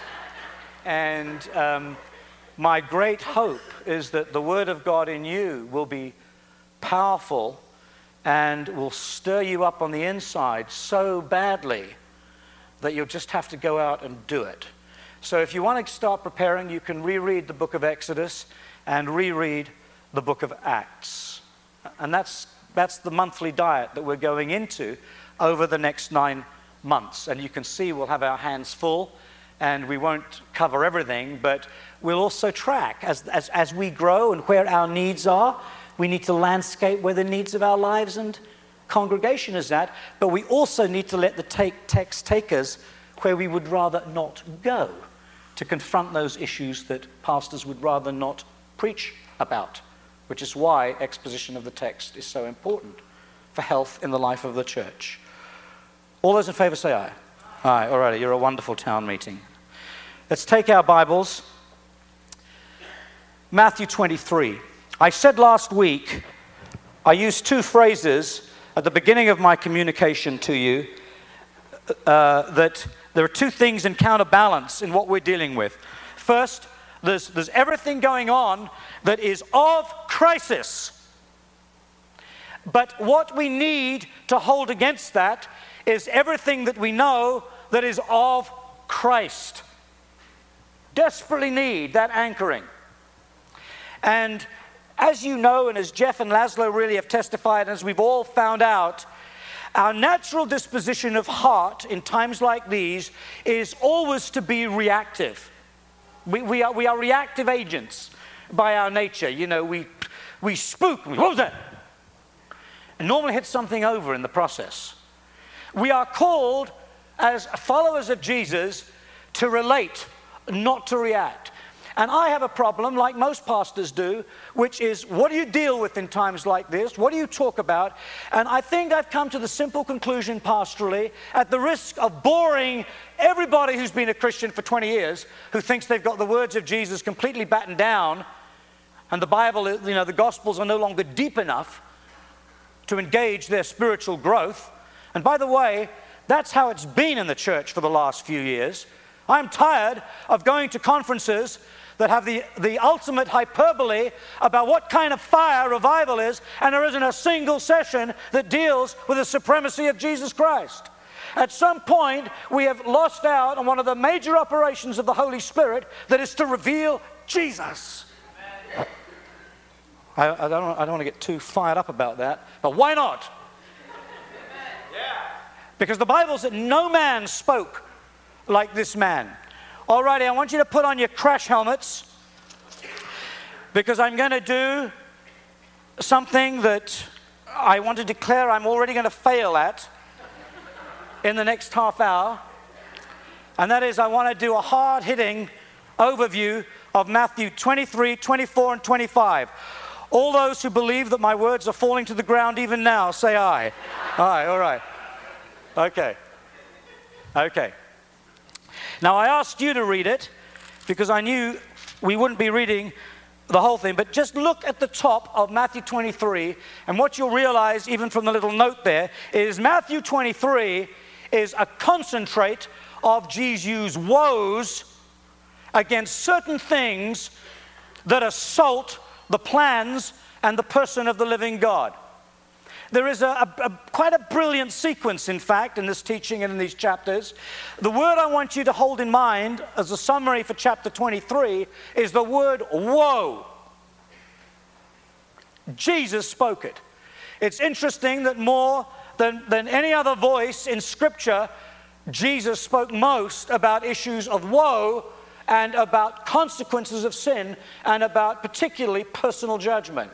And um, my great hope is that the Word of God in you will be powerful and will stir you up on the inside so badly that you'll just have to go out and do it. So if you want to start preparing, you can reread the book of Exodus and reread the book of Acts. And that's, that's the monthly diet that we're going into over the next nine months. And you can see we'll have our hands full, and we won't cover everything, but we'll also track as, as, as we grow and where our needs are. We need to landscape where the needs of our lives and congregation is at, but we also need to let the take, text take us where we would rather not go to confront those issues that pastors would rather not preach about, which is why exposition of the text is so important for health in the life of the church. All those in favor say aye. Aye, all right, you're a wonderful town meeting. Let's take our Bibles. Matthew twenty-three. I said last week, I used two phrases at the beginning of my communication to you, uh, that there are two things in counterbalance in what we're dealing with. First, there's, there's everything going on that is of crisis. But what we need to hold against that is everything that we know that is of Christ. Desperately need that anchoring. And as you know, and as Jeff and Laszlo really have testified, and as we've all found out, our natural disposition of heart in times like these is always to be reactive. We, we, are, we are reactive agents by our nature. You know, we, we spook, what was that? And normally hit something over in the process. We are called as followers of Jesus to relate, not to react. And I have a problem, like most pastors do, which is, what do you deal with in times like this? What do you talk about? And I think I've come to the simple conclusion pastorally, at the risk of boring everybody who's been a Christian for twenty years, who thinks they've got the words of Jesus completely battened down, and the Bible, you know, the Gospels are no longer deep enough to engage their spiritual growth. And by the way, that's how it's been in the church for the last few years. I'm tired of going to conferences that have the, the ultimate hyperbole about what kind of fire revival is, and there isn't a single session that deals with the supremacy of Jesus Christ. At some point, we have lost out on one of the major operations of the Holy Spirit, that is to reveal Jesus. I, I, don't, I don't want to get too fired up about that, but why not? Because the Bible said no man spoke like this man. Alrighty, I want you to put on your crash helmets, because I'm going to do something that I want to declare I'm already going to fail at in the next half hour. And that is, I want to do a hard-hitting overview of Matthew twenty-three, twenty-four, and twenty-five. All those who believe that my words are falling to the ground even now, say aye. Aye, all right. Okay. Okay. Now, I asked you to read it because I knew we wouldn't be reading the whole thing, but just look at the top of Matthew twenty-three, and what you'll realize, even from the little note there, is Matthew twenty-three is a concentrate of Jesus' woes against certain things that assault the plans and the person of the living God. There is a, a, a quite a brilliant sequence, in fact, in this teaching and in these chapters. The word I want you to hold in mind as a summary for chapter twenty-three is the word woe. Jesus spoke it. It's interesting that more than, than any other voice in Scripture, Jesus spoke most about issues of woe and about consequences of sin and about particularly personal judgment.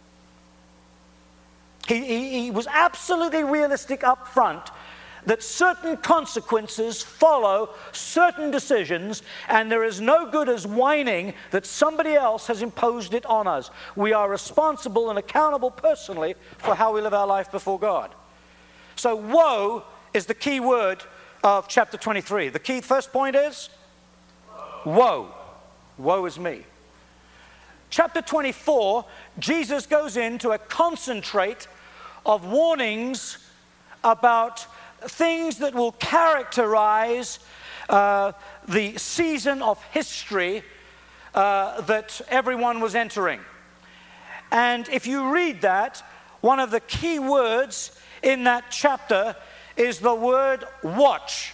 He, he, he was absolutely realistic up front that certain consequences follow certain decisions, and there is no good as whining that somebody else has imposed it on us. We are responsible and accountable personally for how we live our life before God. So woe is the key word of chapter twenty-three. The key first point is woe. Woe is me. Chapter twenty-four, Jesus goes into a concentrate of warnings about things that will characterize uh, the season of history uh, that everyone was entering. And if you read that, one of the key words in that chapter is the word watch.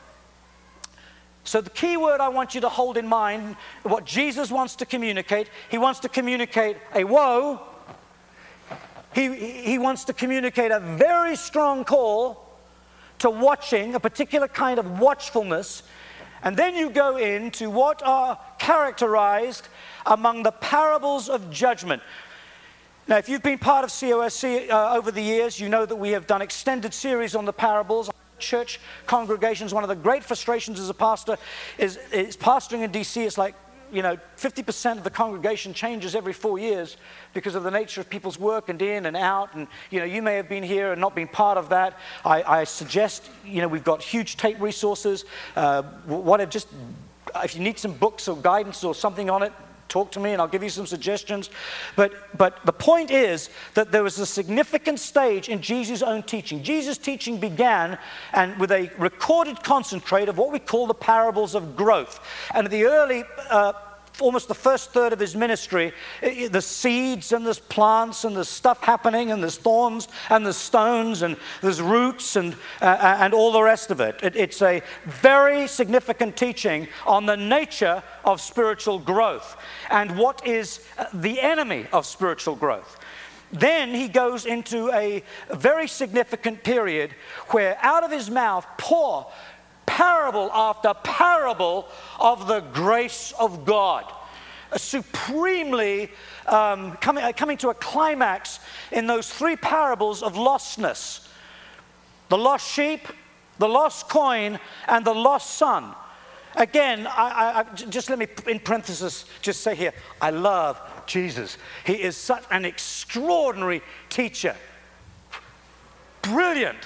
So the key word I want you to hold in mind, what Jesus wants to communicate, he wants to communicate a woe. He, he wants to communicate a very strong call to watching, a particular kind of watchfulness. And then you go into what are characterized among the parables of judgment. Now, if you've been part of C O S C uh, over the years, you know that we have done extended series on the parables. Church congregations, one of the great frustrations as a pastor is, is pastoring in D C. It's like, you know, fifty percent of the congregation changes every four years because of the nature of people's work and in and out. And, you know, you may have been here and not been part of that. I, I suggest, you know, we've got huge tape resources. Uh, whatever, just, if you need some books or guidance or something on it, talk to me and I'll give you some suggestions. But, but the point is that there was a significant stage in Jesus' own teaching. Jesus' teaching began and with a recorded concentrate of what we call the parables of growth. And the early, uh, almost the first third of his ministry, it, the seeds and there's plants and there's stuff happening and there's thorns and there's stones and there's roots and, uh, and all the rest of it. it. It's a very significant teaching on the nature of spiritual growth and what is the enemy of spiritual growth. Then he goes into a very significant period where out of his mouth pour parable after parable of the grace of God, supremely um, coming, coming to a climax in those three parables of lostness: the lost sheep, the lost coin, and the lost son. Again, I, I, just let me, in parenthesis, just say here, I love Jesus. He is such an extraordinary teacher. Brilliant.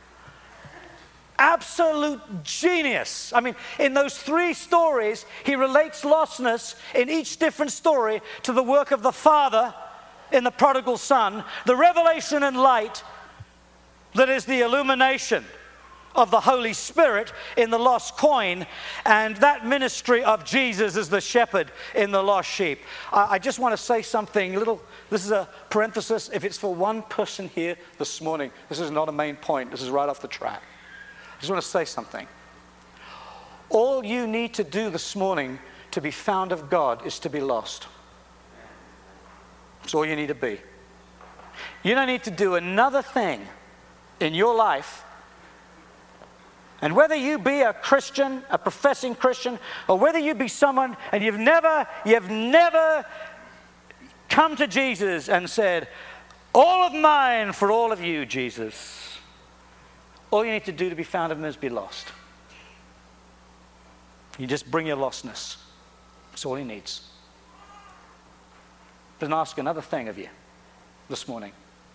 Absolute genius. I mean, in those three stories, he relates lostness in each different story to the work of the Father in the prodigal son, the revelation and light that is the illumination of the Holy Spirit in the lost coin, and that ministry of Jesus as the shepherd in the lost sheep. I, I just want to say something little. This is a parenthesis. If it's for one person here this morning, this is not a main point. This is right off the track. I just want to say something. All you need to do this morning to be found of God is to be lost. That's all you need to be. You don't need to do another thing in your life. And whether you be a Christian, a professing Christian, or whether you be someone and you've never, you've never come to Jesus and said, all of mine for all of you, Jesus. All you need to do to be found of him is be lost. You just bring your lostness. That's all he needs. Doesn't ask another thing of you this morning.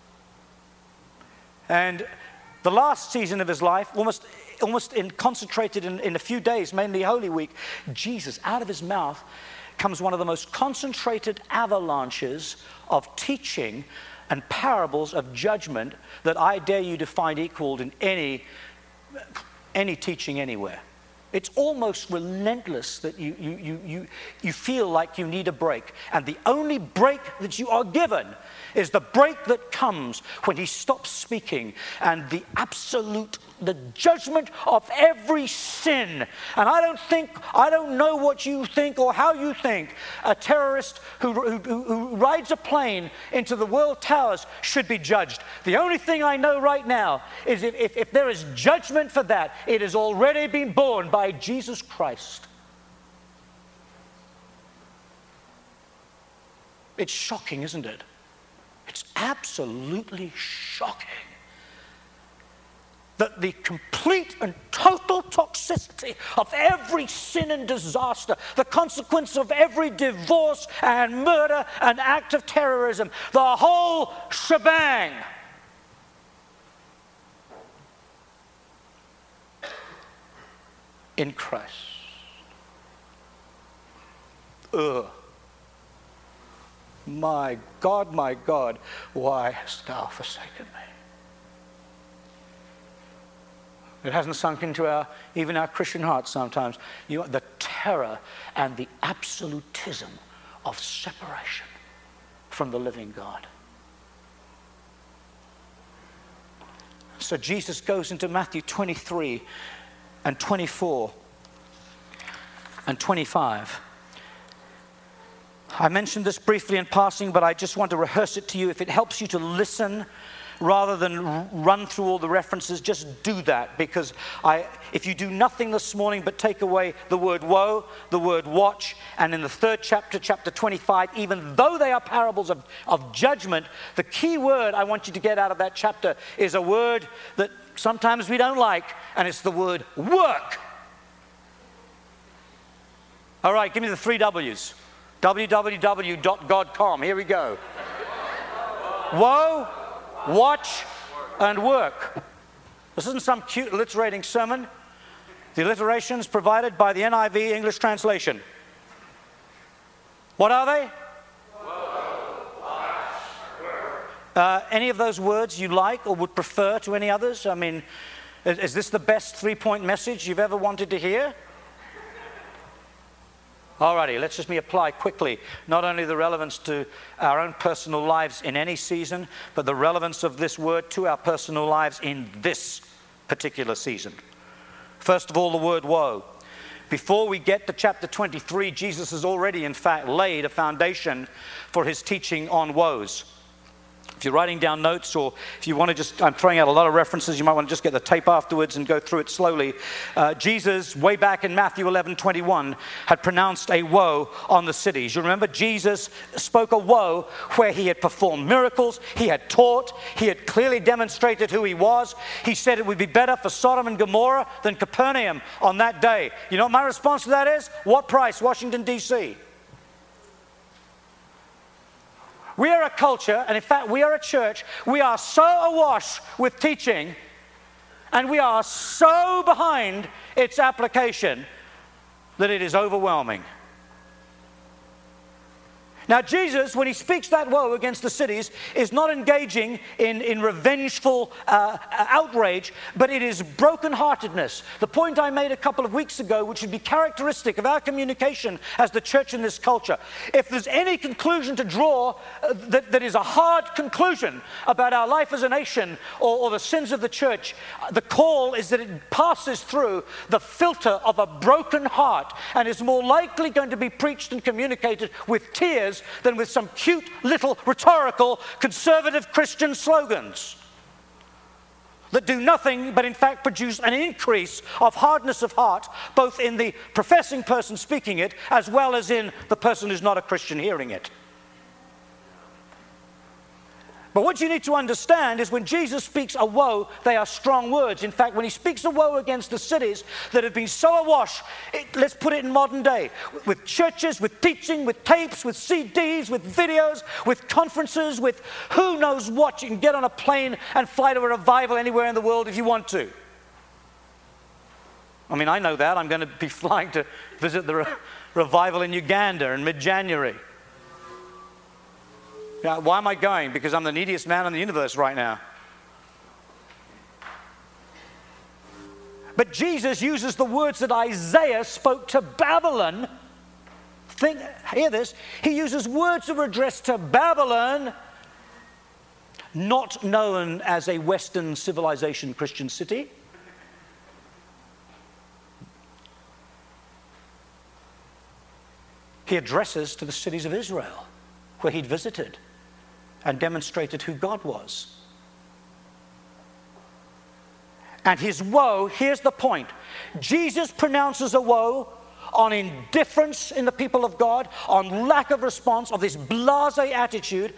And the last season of his life, almost, almost in, concentrated in, in a few days, mainly Holy Week, Jesus, out of his mouth comes one of the most concentrated avalanches of teaching and parables of judgment that I dare you to find equaled in any, any teaching anywhere. It's almost relentless that you, you, you, you, you feel like you need a break. And the only break that you are given is the break that comes when he stops speaking, and the absolute, the judgment of every sin. And I don't think, I don't know what you think or how you think a terrorist who, who, who rides a plane into the world towers should be judged. The only thing I know right now is if, if, if there is judgment for that, it has already been borne by Jesus Christ. It's shocking, isn't it? It's absolutely shocking that the complete and total toxicity of every sin and disaster, the consequence of every divorce and murder and act of terrorism, the whole shebang, in Christ. Ugh. My God, my God, why hast thou forsaken me? It hasn't sunk into our, even our Christian hearts sometimes. You know, the terror and the absolutism of separation from the living God. So Jesus goes into Matthew twenty-three and twenty-four and twenty-five. I mentioned this briefly in passing, but I just want to rehearse it to you. If it helps you to listen rather than run through all the references, just do that. Because I, if you do nothing this morning but take away the word woe, the word watch, and in the third chapter, chapter twenty-five, even though they are parables of, of judgment, the key word I want you to get out of that chapter is a word that sometimes we don't like, and it's the word work. All right, give me the three W's. w w w dot god dot com. Here we go. Woe, watch, and work. This isn't some cute alliterating sermon. The alliteration is provided by the N I V English translation. What are they? Woe, watch, work. Uh, any of those words you like or would prefer to any others? I mean, is, is this the best three-point message you've ever wanted to hear? Alrighty, let's just me apply quickly not only the relevance to our own personal lives in any season, but the relevance of this word to our personal lives in this particular season. First of all, the word woe. Before we get to chapter twenty-three, Jesus has already, in fact, laid a foundation for his teaching on woes. If you're writing down notes, or if you want to just, I'm throwing out a lot of references, you might want to just get the tape afterwards and go through it slowly. Uh, Jesus, way back in Matthew eleven twenty-one, had pronounced a woe on the cities. You remember, Jesus spoke a woe where he had performed miracles, he had taught, he had clearly demonstrated who he was. He said it would be better for Sodom and Gomorrah than Capernaum on that day. You know what my response to that is? What price? Washington, D C We are a culture, and in fact, we are a church. We are so awash with teaching, and we are so behind its application that it is overwhelming. Now, Jesus, when he speaks that woe against the cities, is not engaging in, in revengeful uh, outrage, but it is brokenheartedness. The point I made a couple of weeks ago, which should be characteristic of our communication as the church in this culture. If there's any conclusion to draw uh, that, that is a hard conclusion about our life as a nation or, or the sins of the church, the call is that it passes through the filter of a broken heart and is more likely going to be preached and communicated with tears than with some cute little rhetorical conservative Christian slogans that do nothing but in fact produce an increase of hardness of heart, both in the professing person speaking it as well as in the person who's not a Christian hearing it. But what you need to understand is when Jesus speaks a woe, they are strong words. In fact, when he speaks a woe against the cities that have been so awash, it, let's put it in modern day, with churches, with teaching, with tapes, with C Ds, with videos, with conferences, with who knows what. You can get on a plane and fly to a revival anywhere in the world if you want to. I mean, I know that. I'm going to be flying to visit the re- revival in Uganda in mid-January. Now, why am I going? Because I'm the neediest man in the universe right now. But Jesus uses the words that Isaiah spoke to Babylon. Think, hear this. He uses words that were addressed to Babylon, not known as a Western civilization Christian city. He addresses to the cities of Israel, where he'd visited and demonstrated who God was. And his woe, here's the point. Jesus pronounces a woe on indifference in the people of God, on lack of response, of this blasé attitude.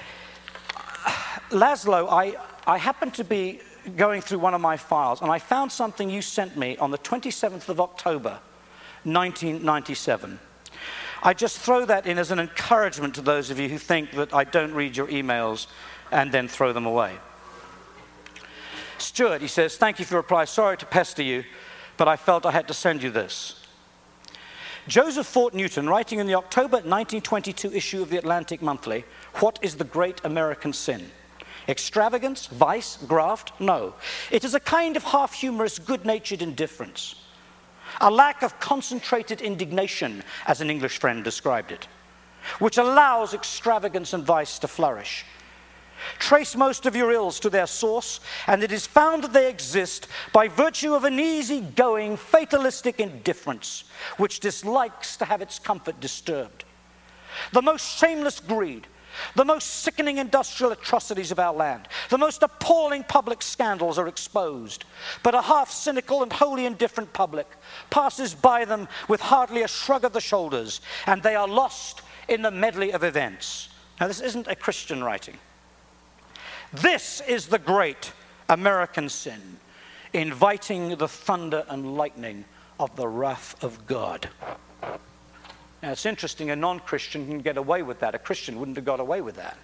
Laszlo, I, I happened to be going through one of my files, and I found something you sent me on the twenty-seventh of October, nineteen ninety-seven. I just throw that in as an encouragement to those of you who think that I don't read your emails and then throw them away. Stuart, he says, thank you for your reply. Sorry to pester you, but I felt I had to send you this. Joseph Fort Newton, writing in the October nineteen twenty-two issue of the Atlantic Monthly, what is the great American sin? Extravagance, vice, graft? No. It is a kind of half-humorous, good-natured indifference. A lack of concentrated indignation, as an English friend described it, which allows extravagance and vice to flourish. Trace most of your ills to their source, and it is found that they exist by virtue of an easy-going, fatalistic indifference, which dislikes to have its comfort disturbed. The most shameless greed, the most sickening industrial atrocities of our land, the most appalling public scandals are exposed, but a half-cynical and wholly indifferent public passes by them with hardly a shrug of the shoulders, and they are lost in the medley of events. Now, this isn't a Christian writing. This is the great American sin, inviting the thunder and lightning of the wrath of God. Now, it's interesting, a non-Christian can get away with that. A Christian wouldn't have got away with that.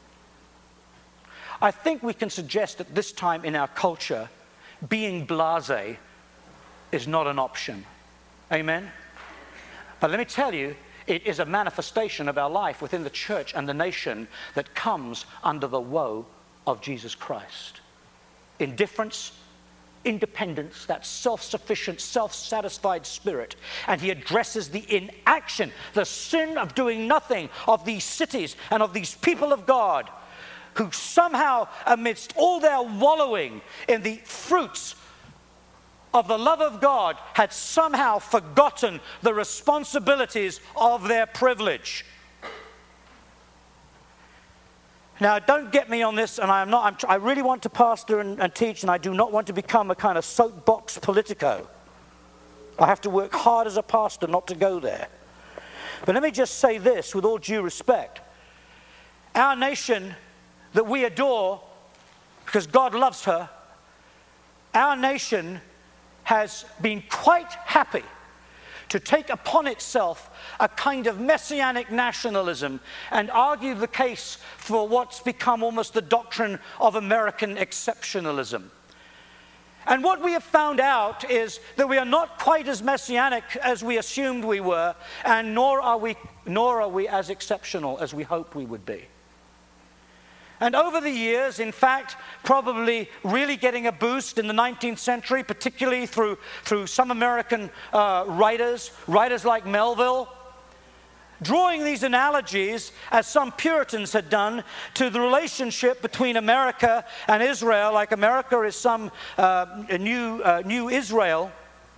I think we can suggest at this time in our culture, being blasé is not an option. Amen? But let me tell you, it is a manifestation of our life within the church and the nation that comes under the woe of Jesus Christ. Indifference, independence, that self-sufficient, self-satisfied spirit. And he addresses the inaction, the sin of doing nothing of these cities and of these people of God who somehow, amidst all their wallowing in the fruits of the love of God, had somehow forgotten the responsibilities of their privilege. Now, don't get me on this, and I am not, I'm, I really want to pastor and, and teach, and I do not want to become a kind of soapbox politico. I have to work hard as a pastor not to go there. But let me just say this with all due respect. Our nation that we adore, because God loves her, our nation has been quite happy to take upon itself a kind of messianic nationalism and argue the case for what's become almost the doctrine of American exceptionalism. And what we have found out is that we are not quite as messianic as we assumed we were, and nor are we, nor are we as exceptional as we hoped we would be. And over the years, in fact, probably really getting a boost in the nineteenth century, particularly through, through some American uh, writers, writers like Melville, drawing these analogies, as some Puritans had done, to the relationship between America and Israel, like America is some uh, a new, uh, new Israel,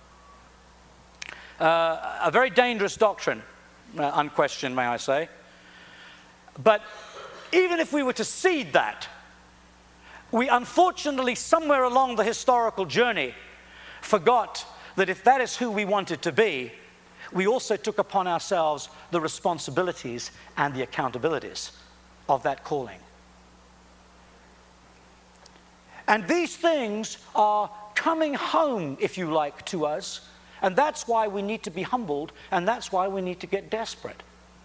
uh, a very dangerous doctrine, uh, unquestioned, may I say. But even if we were to cede that, we unfortunately, somewhere along the historical journey, forgot that if that is who we wanted to be, we also took upon ourselves the responsibilities and the accountabilities of that calling. And these things are coming home, if you like, to us, and that's why we need to be humbled, and that's why we need to get desperate.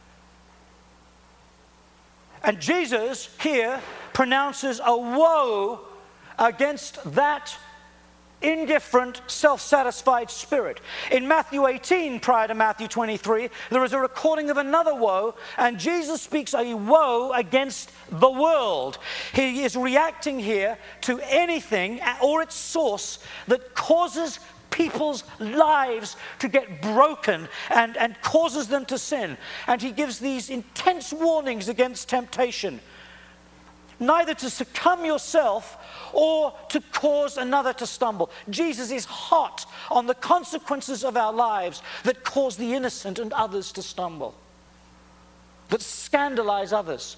And Jesus here pronounces a woe against that indifferent, self-satisfied spirit. In Matthew eighteen, prior to Matthew twenty-three, there is a recording of another woe, and Jesus speaks a woe against the world. He is reacting here to anything or its source that causes people's lives to get broken and, and causes them to sin. And he gives these intense warnings against temptation. Neither to succumb yourself or to cause another to stumble. Jesus is hot on the consequences of our lives that cause the innocent and others to stumble, that scandalize others.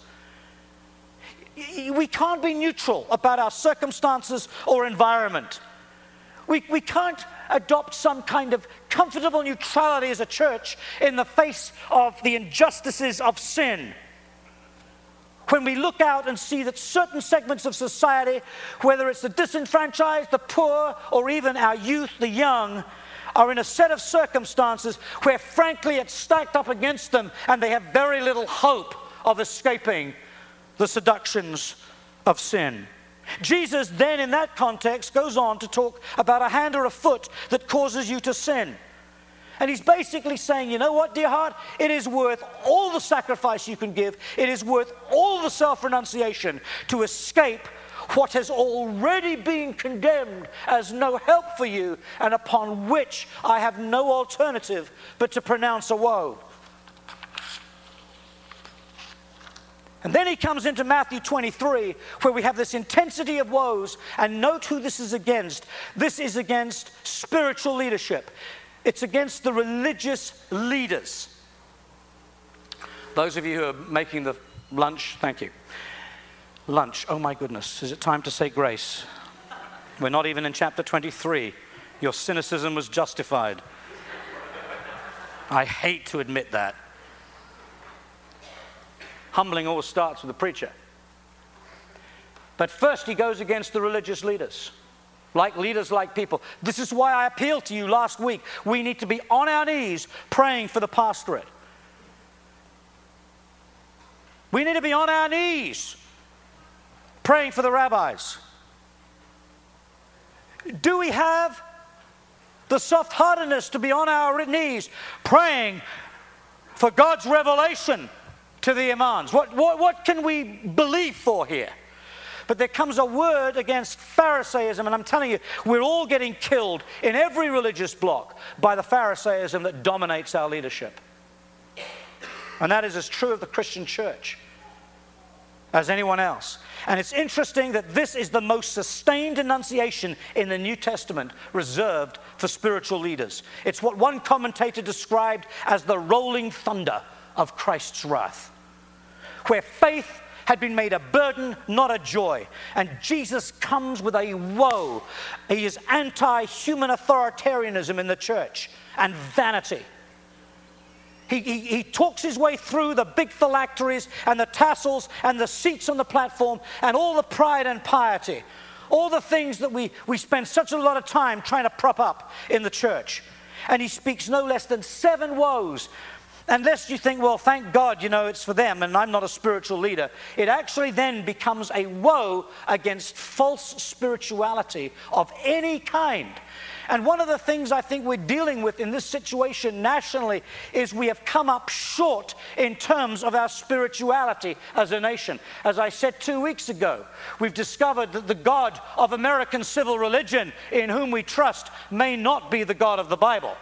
We can't be neutral about our circumstances or environment. We, we can't adopt some kind of comfortable neutrality as a church in the face of the injustices of sin. When we look out and see that certain segments of society, whether it's the disenfranchised, the poor, or even our youth, the young, are in a set of circumstances where frankly it's stacked up against them and they have very little hope of escaping the seductions of sin. Jesus then, in that context, goes on to talk about a hand or a foot that causes you to sin. And he's basically saying, you know what, dear heart? It is worth all the sacrifice you can give. It is worth all the self-renunciation to escape what has already been condemned as no help for you, and upon which I have no alternative but to pronounce a woe. And then he comes into Matthew twenty-three, where we have this intensity of woes, and note who this is against. This is against spiritual leadership. It's against the religious leaders. Those of you who are making the lunch, thank you. Lunch, oh my goodness, is it time to say grace? We're not even in chapter twenty-three. Your cynicism was justified. I hate to admit that. Humbling always starts with the preacher. But first he goes against the religious leaders. Like leaders, like people. This is why I appealed to you last week. We need to be on our knees praying for the pastorate. We need to be on our knees praying for the rabbis. Do we have the soft-heartedness to be on our knees praying for God's revelation to the imams? What, what, what can we believe for here? But there comes a word against Pharisaism, and I'm telling you, we're all getting killed in every religious bloc by the Pharisaism that dominates our leadership. And that is as true of the Christian church as anyone else. And it's interesting that this is the most sustained denunciation in the New Testament reserved for spiritual leaders. It's what one commentator described as the rolling thunder of Christ's wrath, where faith had been made a burden, not a joy. And Jesus comes with a woe. He is anti-human authoritarianism in the church and vanity. He, he, he talks his way through the big phylacteries and the tassels and the seats on the platform and all the pride and piety. All the things that we, we spend such a lot of time trying to prop up in the church. And he speaks no less than seven woes. Unless you think, well, thank God, you know, it's for them and I'm not a spiritual leader. It actually then becomes a woe against false spirituality of any kind. And one of the things I think we're dealing with in this situation nationally is we have come up short in terms of our spirituality as a nation. As I said two weeks ago, we've discovered that the God of American civil religion in whom we trust may not be the God of the Bible.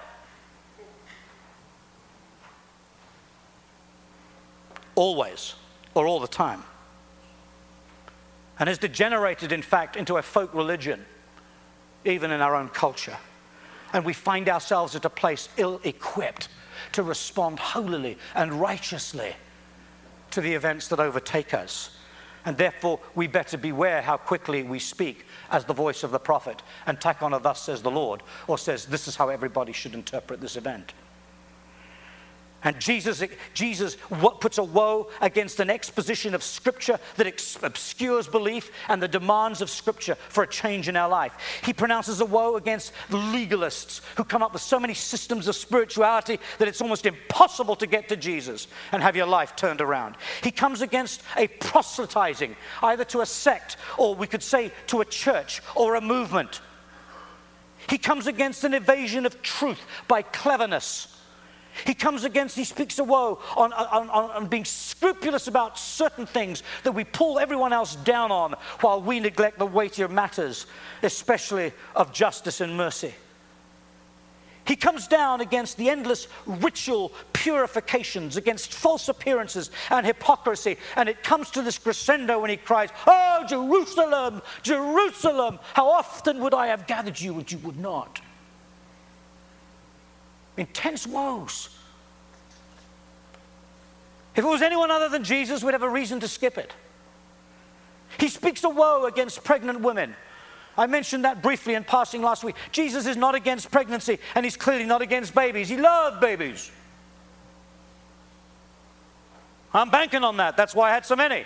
Always, or all the time. And has degenerated, in fact, into a folk religion, even in our own culture. And we find ourselves at a place ill-equipped to respond holily and righteously to the events that overtake us. And therefore, we better beware how quickly we speak as the voice of the prophet and tack on a "thus says the Lord," or says this is how everybody should interpret this event. And Jesus, Jesus puts a woe against an exposition of Scripture that obscures belief and the demands of Scripture for a change in our life. He pronounces a woe against the legalists who come up with so many systems of spirituality that it's almost impossible to get to Jesus and have your life turned around. He comes against a proselytizing, either to a sect or we could say to a church or a movement. He comes against an evasion of truth by cleverness. He comes against, he speaks a woe on, on, on, on being scrupulous about certain things that we pull everyone else down on while we neglect the weightier matters, especially of justice and mercy. He comes down against the endless ritual purifications, against false appearances and hypocrisy. And it comes to this crescendo when he cries, "Oh, Jerusalem, Jerusalem, how often would I have gathered you and you would not." Intense woes. If it was anyone other than Jesus, we'd have a reason to skip it. He speaks a woe against pregnant women. I mentioned that briefly in passing last week. Jesus is not against pregnancy, and he's clearly not against babies. He loves babies. I'm banking on that. That's why I had so many.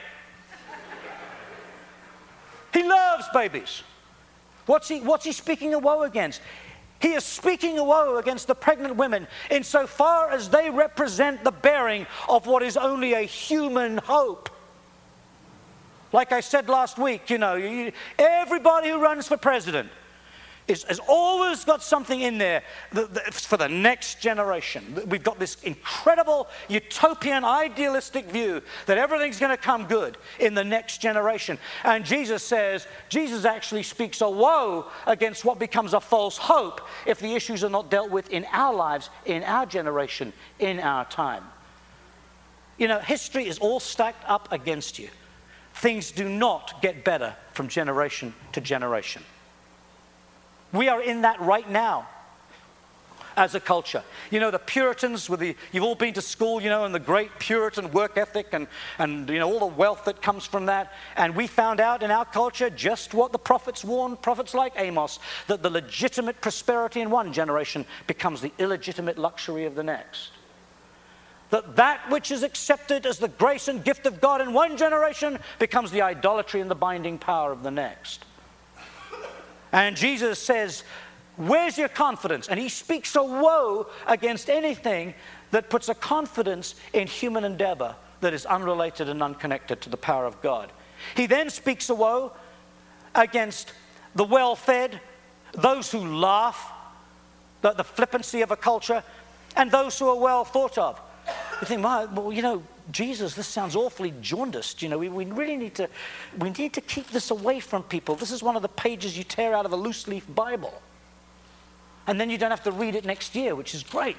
He loves babies. What's he, what's he speaking a woe against? He is speaking a woe against the pregnant women insofar as they represent the bearing of what is only a human hope. Like I said last week, you know, you, everybody who runs for president is, has always got something in there that, that, for the next generation. We've got this incredible utopian idealistic view that everything's going to come good in the next generation. And Jesus says, Jesus actually speaks a woe against what becomes a false hope if the issues are not dealt with in our lives, in our generation, in our time. You know, history is all stacked up against you. Things do not get better from generation to generation. We are in that right now as a culture. You know, the Puritans, with the, you've all been to school, you know, and the great Puritan work ethic and, and, you know, all the wealth that comes from that. And we found out in our culture just what the prophets warned, prophets like Amos, that the legitimate prosperity in one generation becomes the illegitimate luxury of the next. That that which is accepted as the grace and gift of God in one generation becomes the idolatry and the binding power of the next. And Jesus says, where's your confidence? And he speaks a woe against anything that puts a confidence in human endeavor that is unrelated and unconnected to the power of God. He then speaks a woe against the well-fed, those who laugh, the, the flippancy of a culture, and those who are well thought of. You think, well, you know, Jesus, this sounds awfully jaundiced. You know, we, we really need to, we need to keep this away from people. This is one of the pages you tear out of a loose leaf Bible. And then you don't have to read it next year, which is great.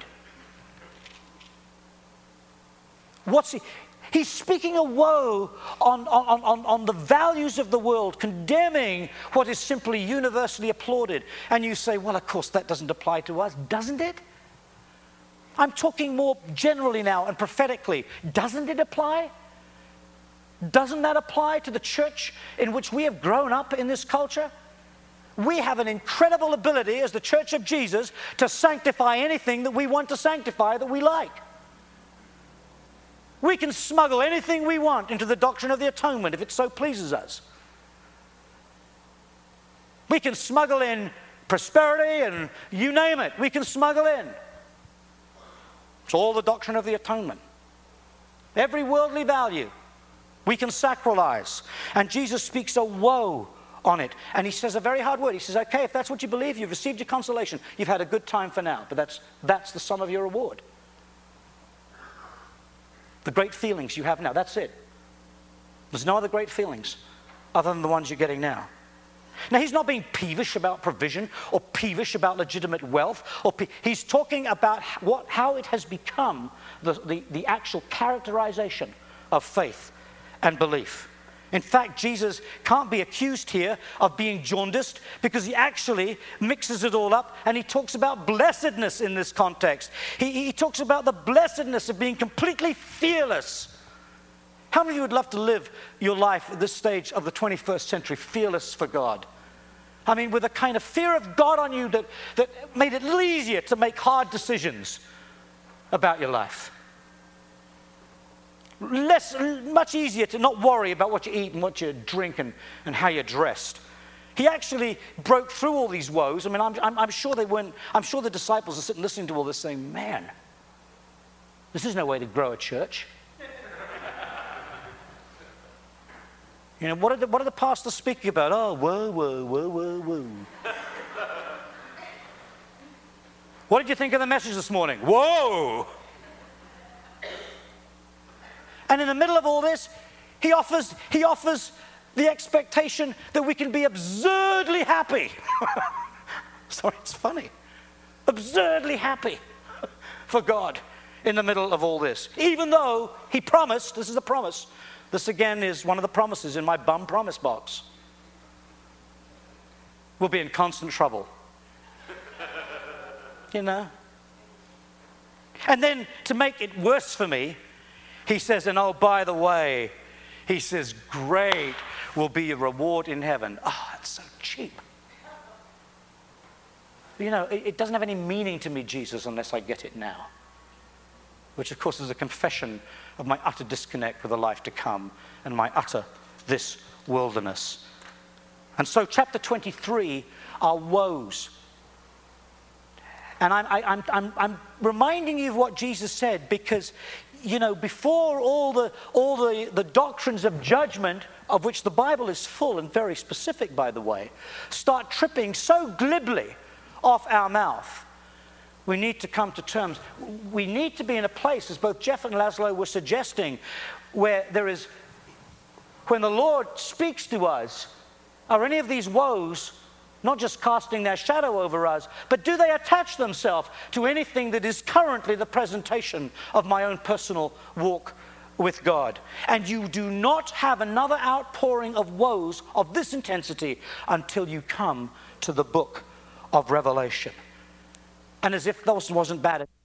What's he? He's speaking a woe on, on, on, on the values of the world, condemning what is simply universally applauded. And you say, well, of course, that doesn't apply to us, doesn't it? I'm talking more generally now and prophetically. Doesn't it apply? Doesn't that apply to the church in which we have grown up in this culture? We have an incredible ability as the Church of Jesus to sanctify anything that we want to sanctify that we like. We can smuggle anything we want into the doctrine of the atonement if it so pleases us. We can smuggle in prosperity and you name it, we can smuggle in. It's all the doctrine of the atonement. Every worldly value we can sacralize. And Jesus speaks a woe on it. And he says a very hard word. He says, okay, if that's what you believe, you've received your consolation. You've had a good time for now, but that's, that's the sum of your reward. The great feelings you have now, that's it. There's no other great feelings other than the ones you're getting now. Now, he's not being peevish about provision or peevish about legitimate wealth. Or pe- he's talking about what, how it has become the, the, the actual characterization of faith and belief. In fact, Jesus can't be accused here of being jaundiced because he actually mixes it all up and he talks about blessedness in this context. He, he talks about the blessedness of being completely fearless. How many of you would love to live your life at this stage of the twenty-first century fearless for God? I mean, with a kind of fear of God on you that, that made it easier to make hard decisions about your life. Less, much easier to not worry about what you eat and what you drink and, and how you're dressed. He actually broke through all these woes. I mean, I'm, I'm, I'm sure they weren't, I'm sure the disciples are sitting listening to all this saying, man, this is no way to grow a church. You know, what are the, what are the pastors speaking about? Oh, whoa, whoa, whoa, whoa, whoa. What did you think of the message this morning? Whoa! And in the middle of all this, he offers, he offers the expectation that we can be absurdly happy. Sorry, it's funny. Absurdly happy for God in the middle of all this. Even though he promised, this is a promise, this again is one of the promises in my bum promise box. We'll be in constant trouble. You know? And then to make it worse for me, he says, and oh, by the way, he says, great will be your reward in heaven. Oh, it's so cheap. You know, it, it doesn't have any meaning to me, Jesus, unless I get it now. Which, of course, is a confession of my utter disconnect with the life to come and my utter this wilderness. And so chapter twenty-three are woes. And I'm, I, I'm, I'm, I'm reminding you of what Jesus said because, you know, before all the all the, the doctrines of judgment, of which the Bible is full and very specific, by the way, start tripping so glibly off our mouth, we need to come to terms. We need to be in a place, as both Jeff and Laszlo were suggesting, where there is, when the Lord speaks to us, are any of these woes not just casting their shadow over us, but do they attach themselves to anything that is currently the presentation of my own personal walk with God? And you do not have another outpouring of woes of this intensity until you come to the book of Revelation. And as if those wasn't bad